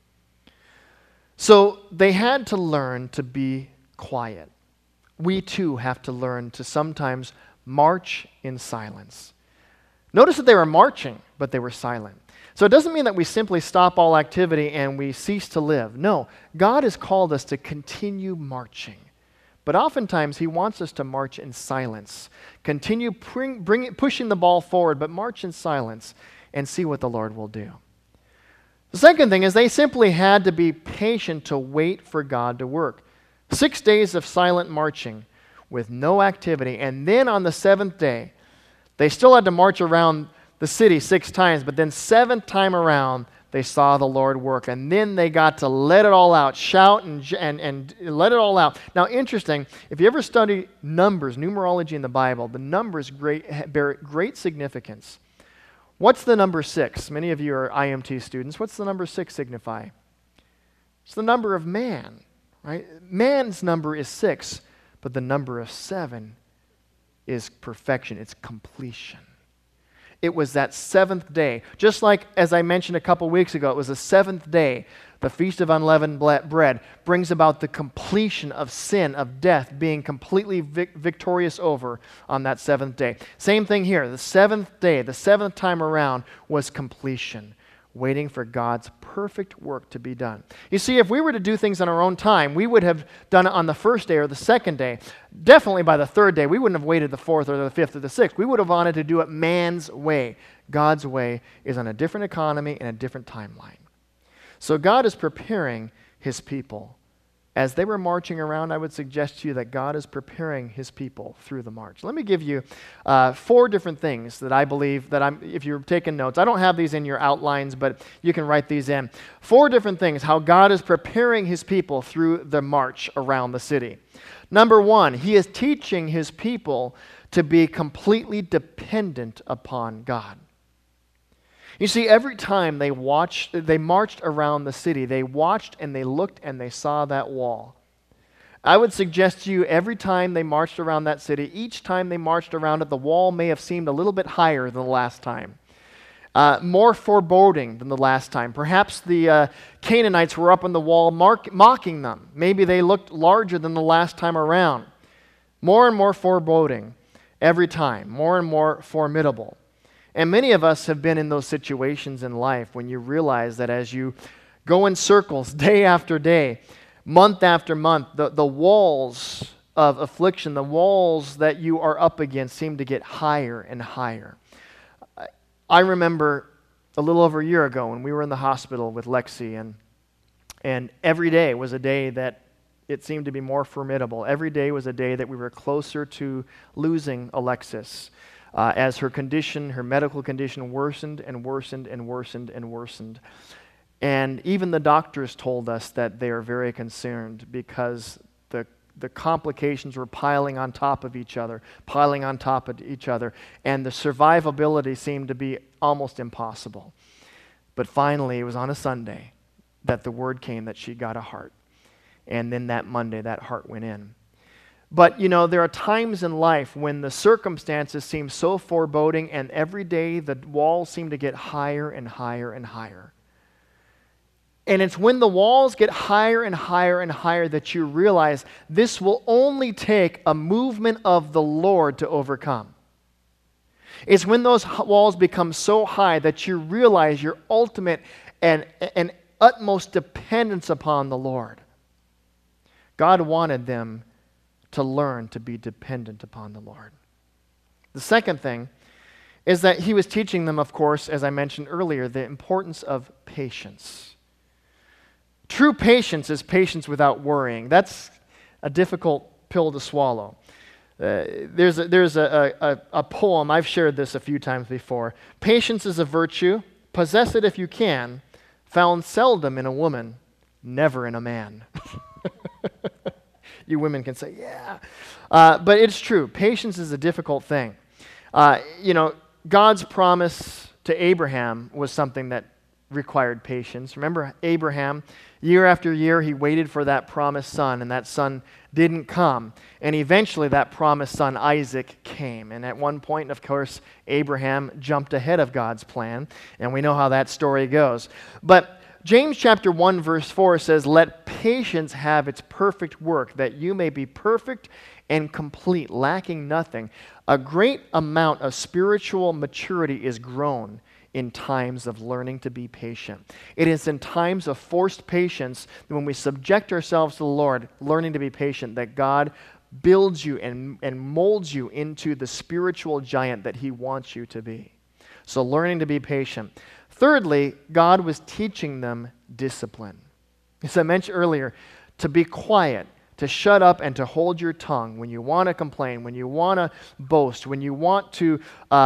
So they had to learn to be quiet. We too have to learn to sometimes march in silence. Notice that they were marching, but they were silent. So it doesn't mean that we simply stop all activity and we cease to live. No, God has called us to continue marching. But oftentimes He wants us to march in silence. Continue pushing the ball forward, but march in silence and see what the Lord will do. The second thing is they simply had to be patient to wait for God to work. 6 days of silent marching with no activity. And then on the seventh day, they still had to march around the city 6 times, but then 7th time around, they saw the Lord work. And then they got to let it all out, shout and let it all out. Now, interesting, if you ever study numbers, numerology in the Bible, the numbers bear great significance. What's the number 6? Many of you are IMT students. What's the number 6 signify? It's the number of man, right? Man's number is 6, but the number of 7 is perfection. It's completion. It was that 7th day. Just like, as I mentioned a couple weeks ago, it was the 7th day. The Feast of Unleavened Bread brings about the completion of sin, of death, being completely victorious over on that 7th day. Same thing here. The 7th day, the 7th time around, was completion, waiting for God's perfect work to be done. You see, if we were to do things on our own time, we would have done it on the 1st day or the 2nd day. Definitely by the 3rd day. We wouldn't have waited the 4th or the 5th or the 6th. We would have wanted to do it man's way. God's way is on a different economy and a different timeline. So God is preparing His people. As they were marching around, I would suggest to you that God is preparing His people through the march. Let me give you 4 different things that I believe that if you're taking notes, I don't have these in your outlines, but you can write these in. 4 different things, how God is preparing His people through the march around the city. Number 1, He is teaching His people to be completely dependent upon God. You see, every time they marched around the city, they watched and they looked and they saw that wall. I would suggest to you, every time they marched around that city, each time they marched around it, the wall may have seemed a little bit higher than the last time. More foreboding than the last time. Perhaps the Canaanites were up on the wall mocking them. Maybe they looked larger than the last time around. More and more foreboding every time. More and more formidable. And many of us have been in those situations in life when you realize that as you go in circles day after day, month after month, the walls of affliction, the walls that you are up against seem to get higher and higher. I remember a little over a year ago when we were in the hospital with Lexi, and every day was a day that it seemed to be more formidable. Every day was a day that we were closer to losing Alexis. As her medical condition worsened and worsened and worsened and worsened. And even the doctors told us that they are very concerned because the complications were piling on top of each other, and the survivability seemed to be almost impossible. But finally, it was on a Sunday that the word came that she got a heart. And then that Monday, that heart went in. But, there are times in life when the circumstances seem so foreboding, and every day the walls seem to get higher and higher and higher. And it's when the walls get higher and higher and higher that you realize this will only take a movement of the Lord to overcome. It's when those walls become so high that you realize your ultimate and utmost dependence upon the Lord. God wanted them to learn to be dependent upon the Lord. The second thing is that he was teaching them, of course, as I mentioned earlier, the importance of patience. True patience is patience without worrying. That's a difficult pill to swallow. There's a poem, I've shared this a few times before. Patience is a virtue, possess it if you can, found seldom in a woman, never in a man. You women can say, yeah. But it's true. Patience is a difficult thing. God's promise to Abraham was something that required patience. Remember Abraham, year after year, he waited for that promised son, and that son didn't come. And eventually that promised son, Isaac, came. And at one point, of course, Abraham jumped ahead of God's plan, and we know how that story goes. But James chapter 1, verse 4 says, "Let patience have its perfect work, that you may be perfect and complete, lacking nothing." A great amount of spiritual maturity is grown in times of learning to be patient. It is in times of forced patience, when we subject ourselves to the Lord, learning to be patient, that God builds you and molds you into the spiritual giant that He wants you to be. So learning to be patient. Thirdly, God was teaching them discipline. As I mentioned earlier, to be quiet, to shut up and to hold your tongue when you want to complain, when you want to boast, when you want to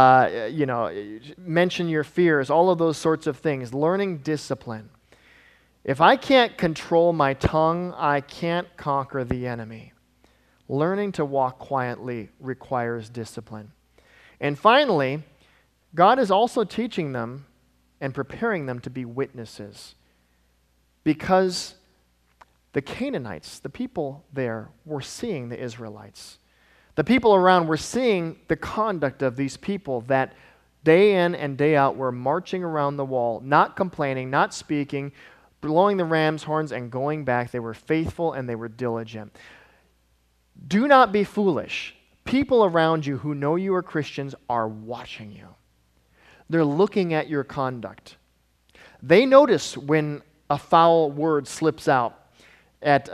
mention your fears, all of those sorts of things. Learning discipline. If I can't control my tongue, I can't conquer the enemy. Learning to walk quietly requires discipline. And finally, God is also teaching them and preparing them to be witnesses, because the Canaanites, the people there, were seeing the Israelites. The people around were seeing the conduct of these people that day in and day out were marching around the wall, not complaining, not speaking, blowing the ram's horns and going back. They were faithful and they were diligent. Do not be foolish. People around you who know you are Christians are watching you. They're looking at your conduct. They notice when a foul word slips out at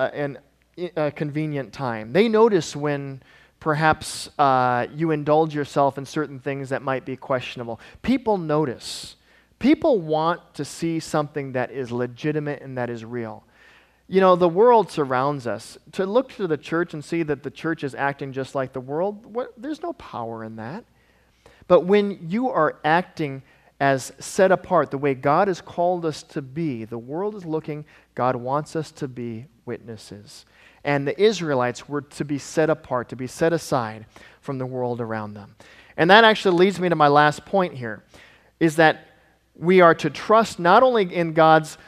a convenient time. They notice when perhaps you indulge yourself in certain things that might be questionable. People notice. People want to see something that is legitimate and that is real. You know, the world surrounds us. To look to the church and see that the church is acting just like the world, there's no power in that. But when you are acting as set apart, the way God has called us to be, the world is looking, God wants us to be witnesses. And the Israelites were to be set apart, to be set aside from the world around them. And that actually leads me to my last point here, is that we are to trust not only in God's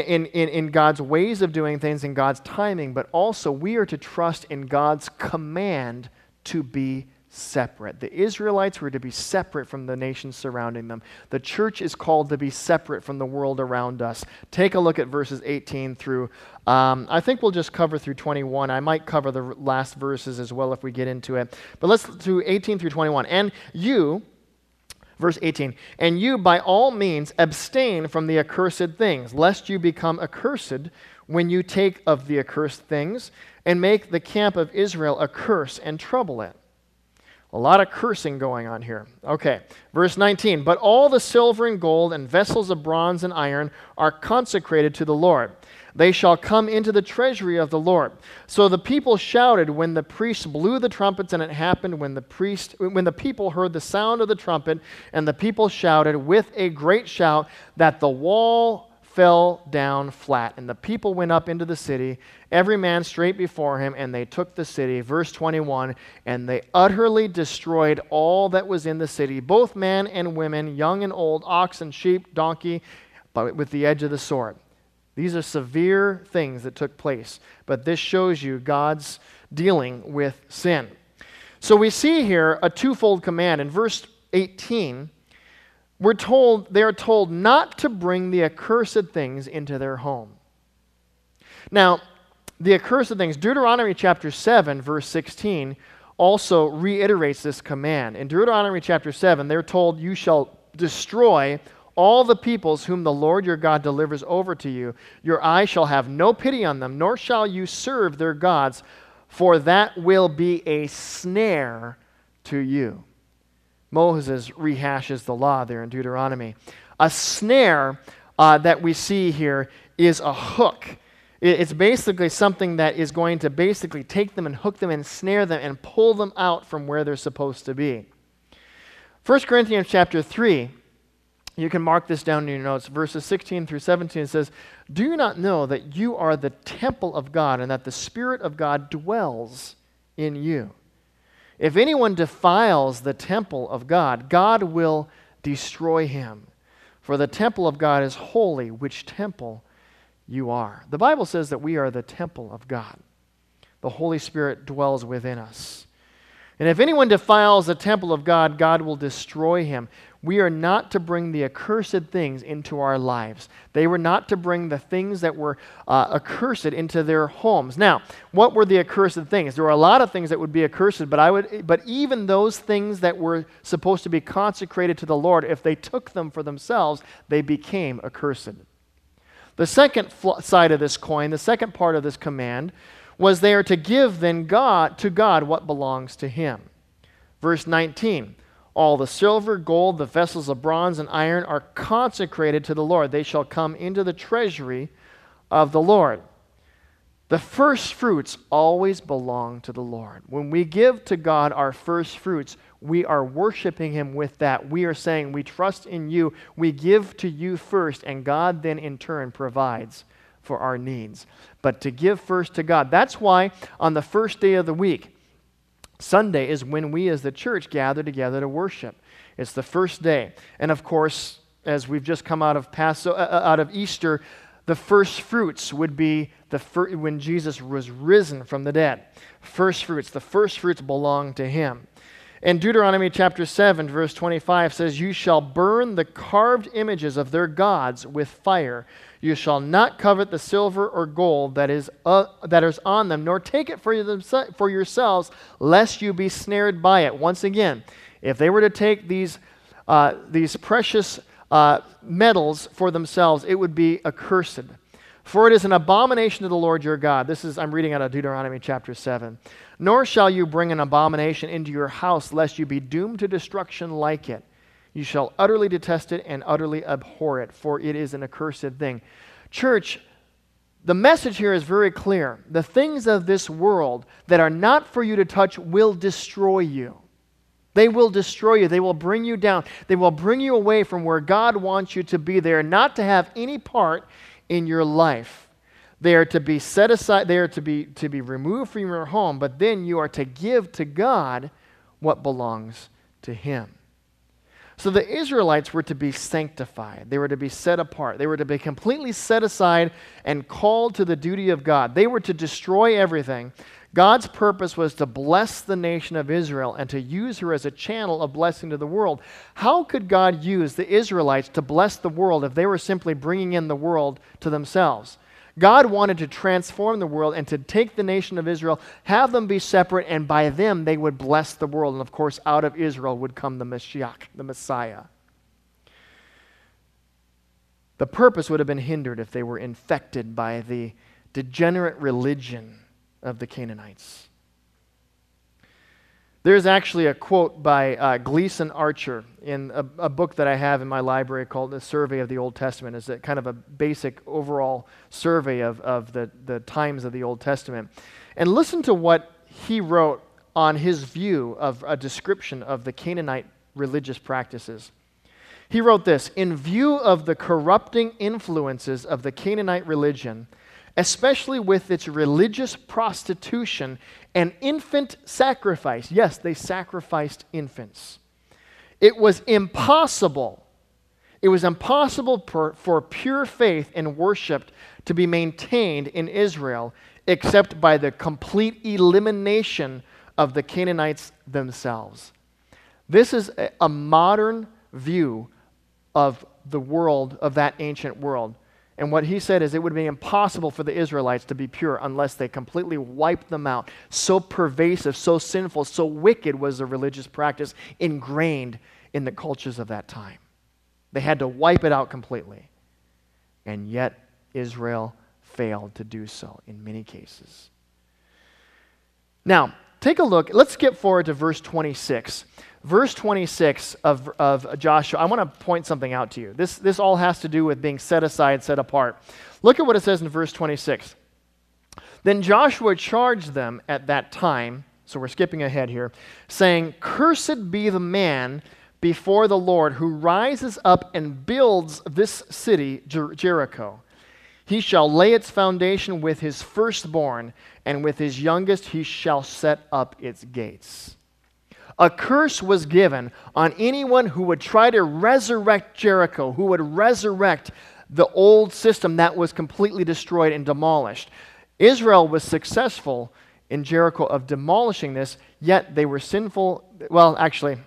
ways of doing things, in God's timing, but also we are to trust in God's command to be separate. The Israelites were to be separate from the nations surrounding them. The church is called to be separate from the world around us. Take a look at verses 18 through, I think we'll just cover through 21. I might cover the last verses as well if we get into it. But let's do 18 through 21. And you, verse 18, and you by all means abstain from the accursed things, lest you become accursed when you take of the accursed things and make the camp of Israel a curse and trouble it. A lot of cursing going on here. Okay, verse 19. But all the silver and gold and vessels of bronze and iron are consecrated to the Lord. They shall come into the treasury of the Lord. So the people shouted when the priests blew the trumpets, and it happened when the people heard the sound of the trumpet, and the people shouted with a great shout that the wall fell down flat. And the people went up into the city, every man straight before him, and they took the city. Verse 21, and they utterly destroyed all that was in the city, both man and women, young and old, ox and sheep, donkey, but with the edge of the sword. These are severe things that took place, but this shows you God's dealing with sin. So we see here a twofold command. In verse 18, they are told not to bring the accursed things into their home. Now, the accursed things, Deuteronomy chapter 7, verse 16, also reiterates this command. In Deuteronomy chapter 7, they're told, you shall destroy all the peoples whom the Lord your God delivers over to you, your eye shall have no pity on them, nor shall you serve their gods, for that will be a snare to you. Moses rehashes the law there in Deuteronomy. A snare that we see here is a hook. It's basically something that is going to basically take them and hook them and snare them and pull them out from where they're supposed to be. 1 Corinthians chapter 3, you can mark this down in your notes, verses 16 through 17 says, "Do you not know that you are the temple of God and that the Spirit of God dwells in you? If anyone defiles the temple of God, God will destroy him. For the temple of God is holy, which temple you are." The Bible says that we are the temple of God. The Holy Spirit dwells within us. And if anyone defiles the temple of God, God will destroy him. We are not to bring the accursed things into our lives. They were not to bring the things that were accursed into their homes. Now, what were the accursed things? There were a lot of things that would be accursed, but even those things that were supposed to be consecrated to the Lord, if they took them for themselves, they became accursed. The second side of this coin, the second part of this command, was they are to give then to God what belongs to Him. Verse 19, "All the silver, gold, the vessels of bronze and iron are consecrated to the Lord. They shall come into the treasury of the Lord." The first fruits always belong to the Lord. When we give to God our first fruits, we are worshiping Him with that. We are saying, we trust in you, we give to you first, and God then in turn provides for our needs. But to give first to God, that's why on the first day of the week, Sunday is when we as the church gather together to worship. It's the first day. And of course, as we've just come out of Easter, the first fruits would be when Jesus was risen from the dead. First fruits. The first fruits belong to Him. In Deuteronomy chapter 7, verse 25 says, "You shall burn the carved images of their gods with fire. You shall not covet the silver or gold that is on them, nor take it for yourselves, lest you be snared by it." Once again, if they were to take these precious metals for themselves, it would be accursed. "For it is an abomination to the Lord your God." I'm reading out of Deuteronomy chapter 7. "Nor shall you bring an abomination into your house, lest you be doomed to destruction like it. You shall utterly detest it and utterly abhor it, for it is an accursed thing." Church, the message here is very clear. The things of this world that are not for you to touch will destroy you. They will destroy you. They will bring you down. They will bring you away from where God wants you to be. They are not to have any part in your life. They are to be set aside. They are to be removed from your home, but then you are to give to God what belongs to Him. So the Israelites were to be sanctified. They were to be set apart. They were to be completely set aside and called to the duty of God. They were to destroy everything. God's purpose was to bless the nation of Israel and to use her as a channel of blessing to the world. How could God use the Israelites to bless the world if they were simply bringing in the world to themselves? God wanted to transform the world and to take the nation of Israel, have them be separate, and by them they would bless the world. And of course, out of Israel would come the Mashiach, the Messiah. The purpose would have been hindered if they were infected by the degenerate religion of the Canaanites. There's actually a quote by Gleason Archer in a book that I have in my library called The Survey of the Old Testament. It's kind of a basic overall survey of the times of the Old Testament. And listen to what he wrote on his view of a description of the Canaanite religious practices. He wrote this: "In view of the corrupting influences of the Canaanite religion, especially with its religious prostitution and infant sacrifice." Yes, they sacrificed infants. It was impossible for pure faith and worship to be maintained in Israel except by the complete elimination of the Canaanites themselves. This is a modern view of the world, of that ancient world. And what he said is it would be impossible for the Israelites to be pure unless they completely wiped them out. So pervasive, so sinful, so wicked was the religious practice ingrained in the cultures of that time. They had to wipe it out completely. And yet Israel failed to do so in many cases. Now, take a look. Let's skip forward to verse 26. Verse 26 of Joshua, I want to point something out to you. This all has to do with being set aside, set apart. Look at what it says in verse 26. Then Joshua charged them at that time, so we're skipping ahead here, saying, "Cursed be the man before the Lord who rises up and builds this city, Jericho. He shall lay its foundation with his firstborn, and with his youngest he shall set up its gates." A curse was given on anyone who would try to resurrect Jericho, who would resurrect the old system that was completely destroyed and demolished. Israel was successful in Jericho of demolishing this, yet they were sinful. Well, actually,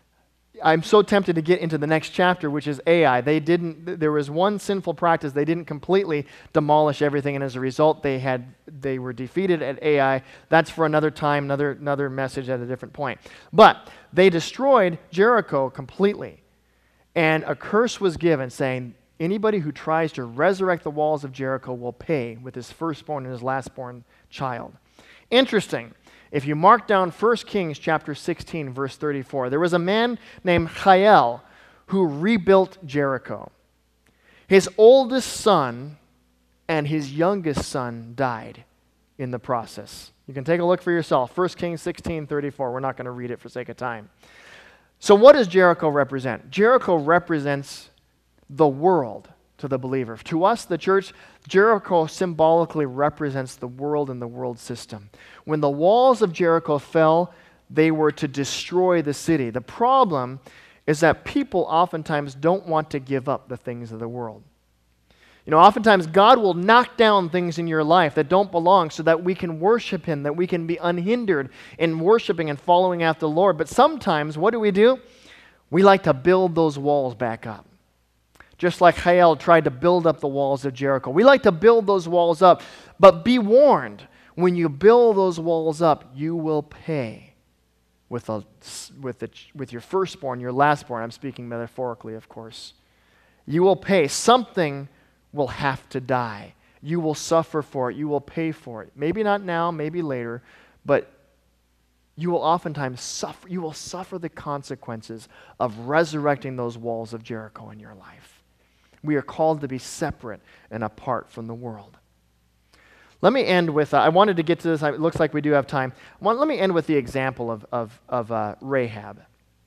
I'm so tempted to get into the next chapter, which is Ai. There was one sinful practice. They didn't completely demolish everything, and as a result, they were defeated at Ai. That's for another time, another message at a different point. But they destroyed Jericho completely, and a curse was given saying, anybody who tries to resurrect the walls of Jericho will pay with his firstborn and his lastborn child. Interesting. If you mark down 1 Kings chapter 16, verse 34, there was a man named Hiel who rebuilt Jericho. His oldest son and his youngest son died in the process. You can take a look for yourself. 1 Kings 16, 34. We're not going to read it for sake of time. So what does Jericho represent? Jericho represents the world to the believer. To us, the church, Jericho symbolically represents the world and the world system. When the walls of Jericho fell, they were to destroy the city. The problem is that people oftentimes don't want to give up the things of the world. You know, oftentimes God will knock down things in your life that don't belong so that we can worship Him, that we can be unhindered in worshiping and following after the Lord. But sometimes, what do? We like to build those walls back up. Just like Hiel tried to build up the walls of Jericho. We like to build those walls up, but be warned, when you build those walls up, you will pay with your firstborn, your lastborn. I'm speaking metaphorically, of course. You will pay. Something will have to die. You will suffer for it. You will pay for it. Maybe not now, maybe later, but you will oftentimes suffer. You will suffer the consequences of resurrecting those walls of Jericho in your life. We are called to be separate and apart from the world. Let me end with, I wanted to get to this, it looks like we do have time. Let me end with the example of Rahab.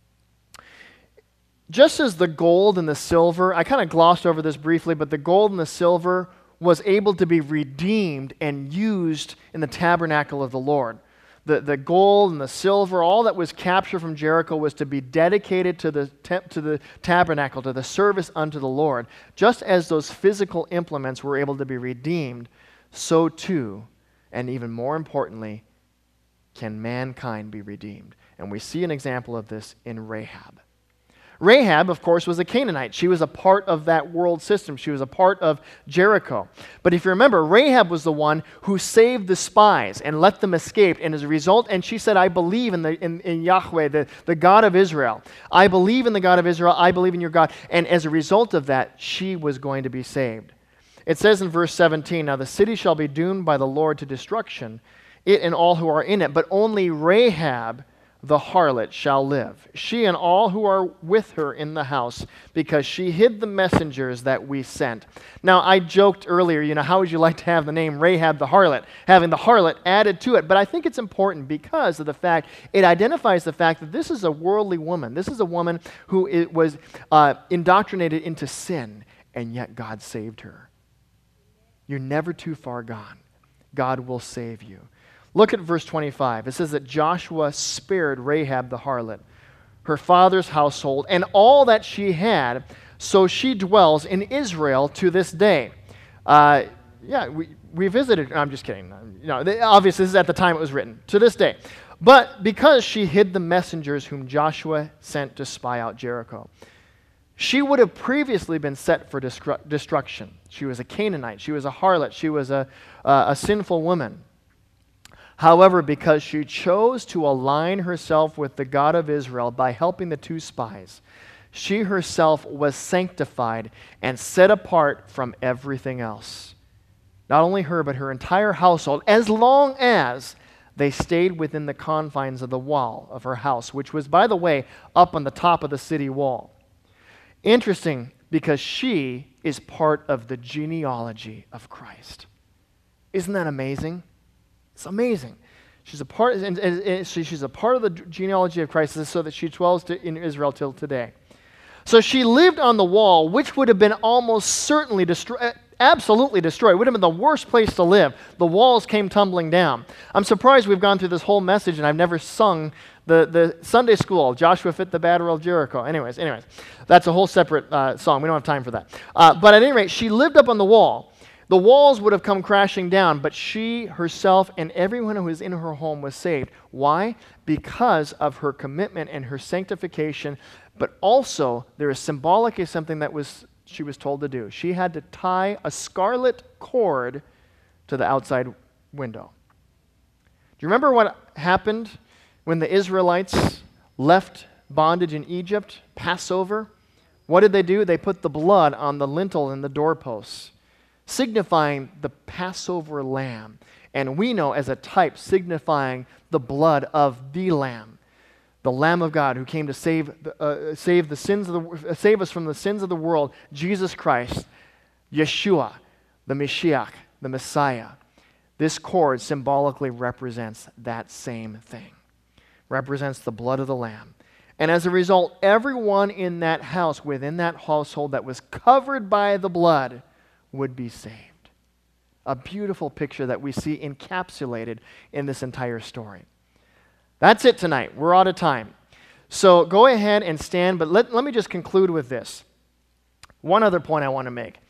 Just as the gold and the silver, I kind of glossed over this briefly, but the gold and the silver was able to be redeemed and used in the tabernacle of the Lord. The gold and the silver, all that was captured from Jericho was to be dedicated to the tabernacle, to the service unto the Lord. Just as those physical implements were able to be redeemed, so too, and even more importantly, can mankind be redeemed. And we see an example of this in Rahab. Rahab, of course, was a Canaanite. She was a part of that world system. She was a part of Jericho. But if you remember, Rahab was the one who saved the spies and let them escape. And as a result, and she said, I believe in Yahweh, the God of Israel. I believe in the God of Israel. I believe in your God. And as a result of that, she was going to be saved. It says in verse 17, now the city shall be doomed by the Lord to destruction, it and all who are in it. But only Rahab the harlot shall live, she and all who are with her in the house, because she hid the messengers that we sent. Now, I joked earlier, how would you like to have the name Rahab the harlot, having the harlot added to it? But I think it's important because of the fact, it identifies the fact that this is a worldly woman. This is a woman who was indoctrinated into sin, and yet God saved her. You're never too far gone. God will save you. Look at verse 25. It says that Joshua spared Rahab the harlot, her father's household, and all that she had, so she dwells in Israel to this day. We visited, no, I'm just kidding. Obviously, this is at the time it was written, to this day. But because she hid the messengers whom Joshua sent to spy out Jericho, she would have previously been set for destruction. She was a Canaanite. She was a harlot. She was a sinful woman. However, because she chose to align herself with the God of Israel by helping the two spies, She herself was sanctified and set apart from everything else. Not only her, but her entire household, as long as they stayed within the confines of the wall of her house, which was, by the way, up on the top of the city wall. Interesting, because she is part of the genealogy of Christ. Isn't that amazing? It's amazing. She's a part, and she's a part of the genealogy of Christ, so that she dwells in Israel till today. So she lived on the wall, which would have been almost certainly destroyed, absolutely destroyed. It would have been the worst place to live. The walls came tumbling down. I'm surprised we've gone through this whole message and I've never sung the Sunday school, Joshua fit the battle of Jericho. Anyways, that's a whole separate song. We don't have time for that. But at any rate, she lived up on the wall. The walls would have come crashing down, but she herself and everyone who was in her home was saved. Why? Because of her commitment and her sanctification, but also there is symbolically something that she was told to do. She had to tie a scarlet cord to the outside window. Do you remember what happened when the Israelites left bondage in Egypt, Passover? What did they do? They put the blood on the lintel and the doorposts, signifying the Passover lamb. And we know as a type signifying the blood of the Lamb, the Lamb of God who came to save us from the sins of the world, Jesus Christ, Yeshua, the Mashiach, the Messiah. This cord symbolically represents that same thing, represents the blood of the Lamb. And as a result, everyone in that house, within that household that was covered by the blood, would be saved. A beautiful picture that we see encapsulated in this entire story. That's it tonight. We're out of time. So go ahead and stand, but let me just conclude with this. One other point I want to make.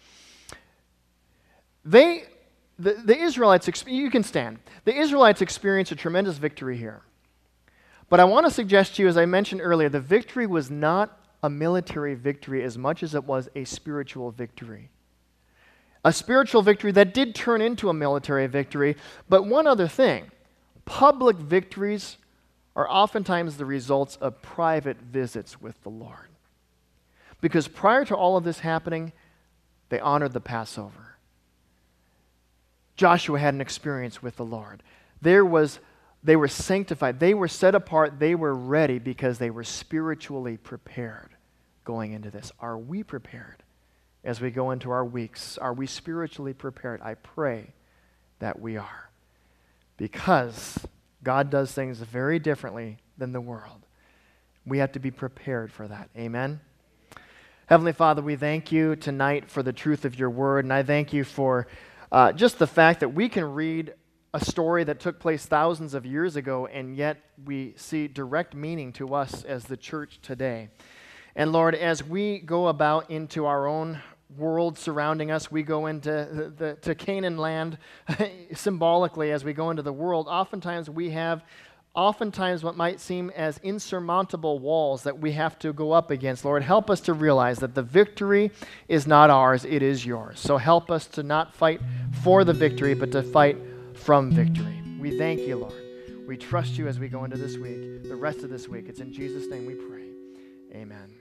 The Israelites, you can stand. The Israelites experienced a tremendous victory here. But I want to suggest to you, as I mentioned earlier, the victory was not a military victory as much as it was a spiritual victory. A spiritual victory that did turn into a military victory. But one other thing, public victories are oftentimes the results of private visits with the Lord. Because prior to all of this happening, they honored the Passover. Joshua had an experience with the Lord. They were sanctified. They were set apart. They were ready because they were spiritually prepared going into this. Are we prepared as we go into our weeks? Are we spiritually prepared? I pray that we are. Because God does things very differently than the world. We have to be prepared for that. Amen? Heavenly Father, we thank you tonight for the truth of your word, and I thank you for just the fact that we can read a story that took place thousands of years ago, and yet we see direct meaning to us as the church today. And Lord, as we go about into our own world surrounding us, we go into to Canaan land symbolically as we go into the world. Oftentimes we have what might seem as insurmountable walls that we have to go up against. Lord, help us to realize that the victory is not ours, it is yours. So help us to not fight for the victory, but to fight from victory. We thank you, Lord. We trust you as we go into this week, the rest of this week. It's in Jesus' name we pray. Amen.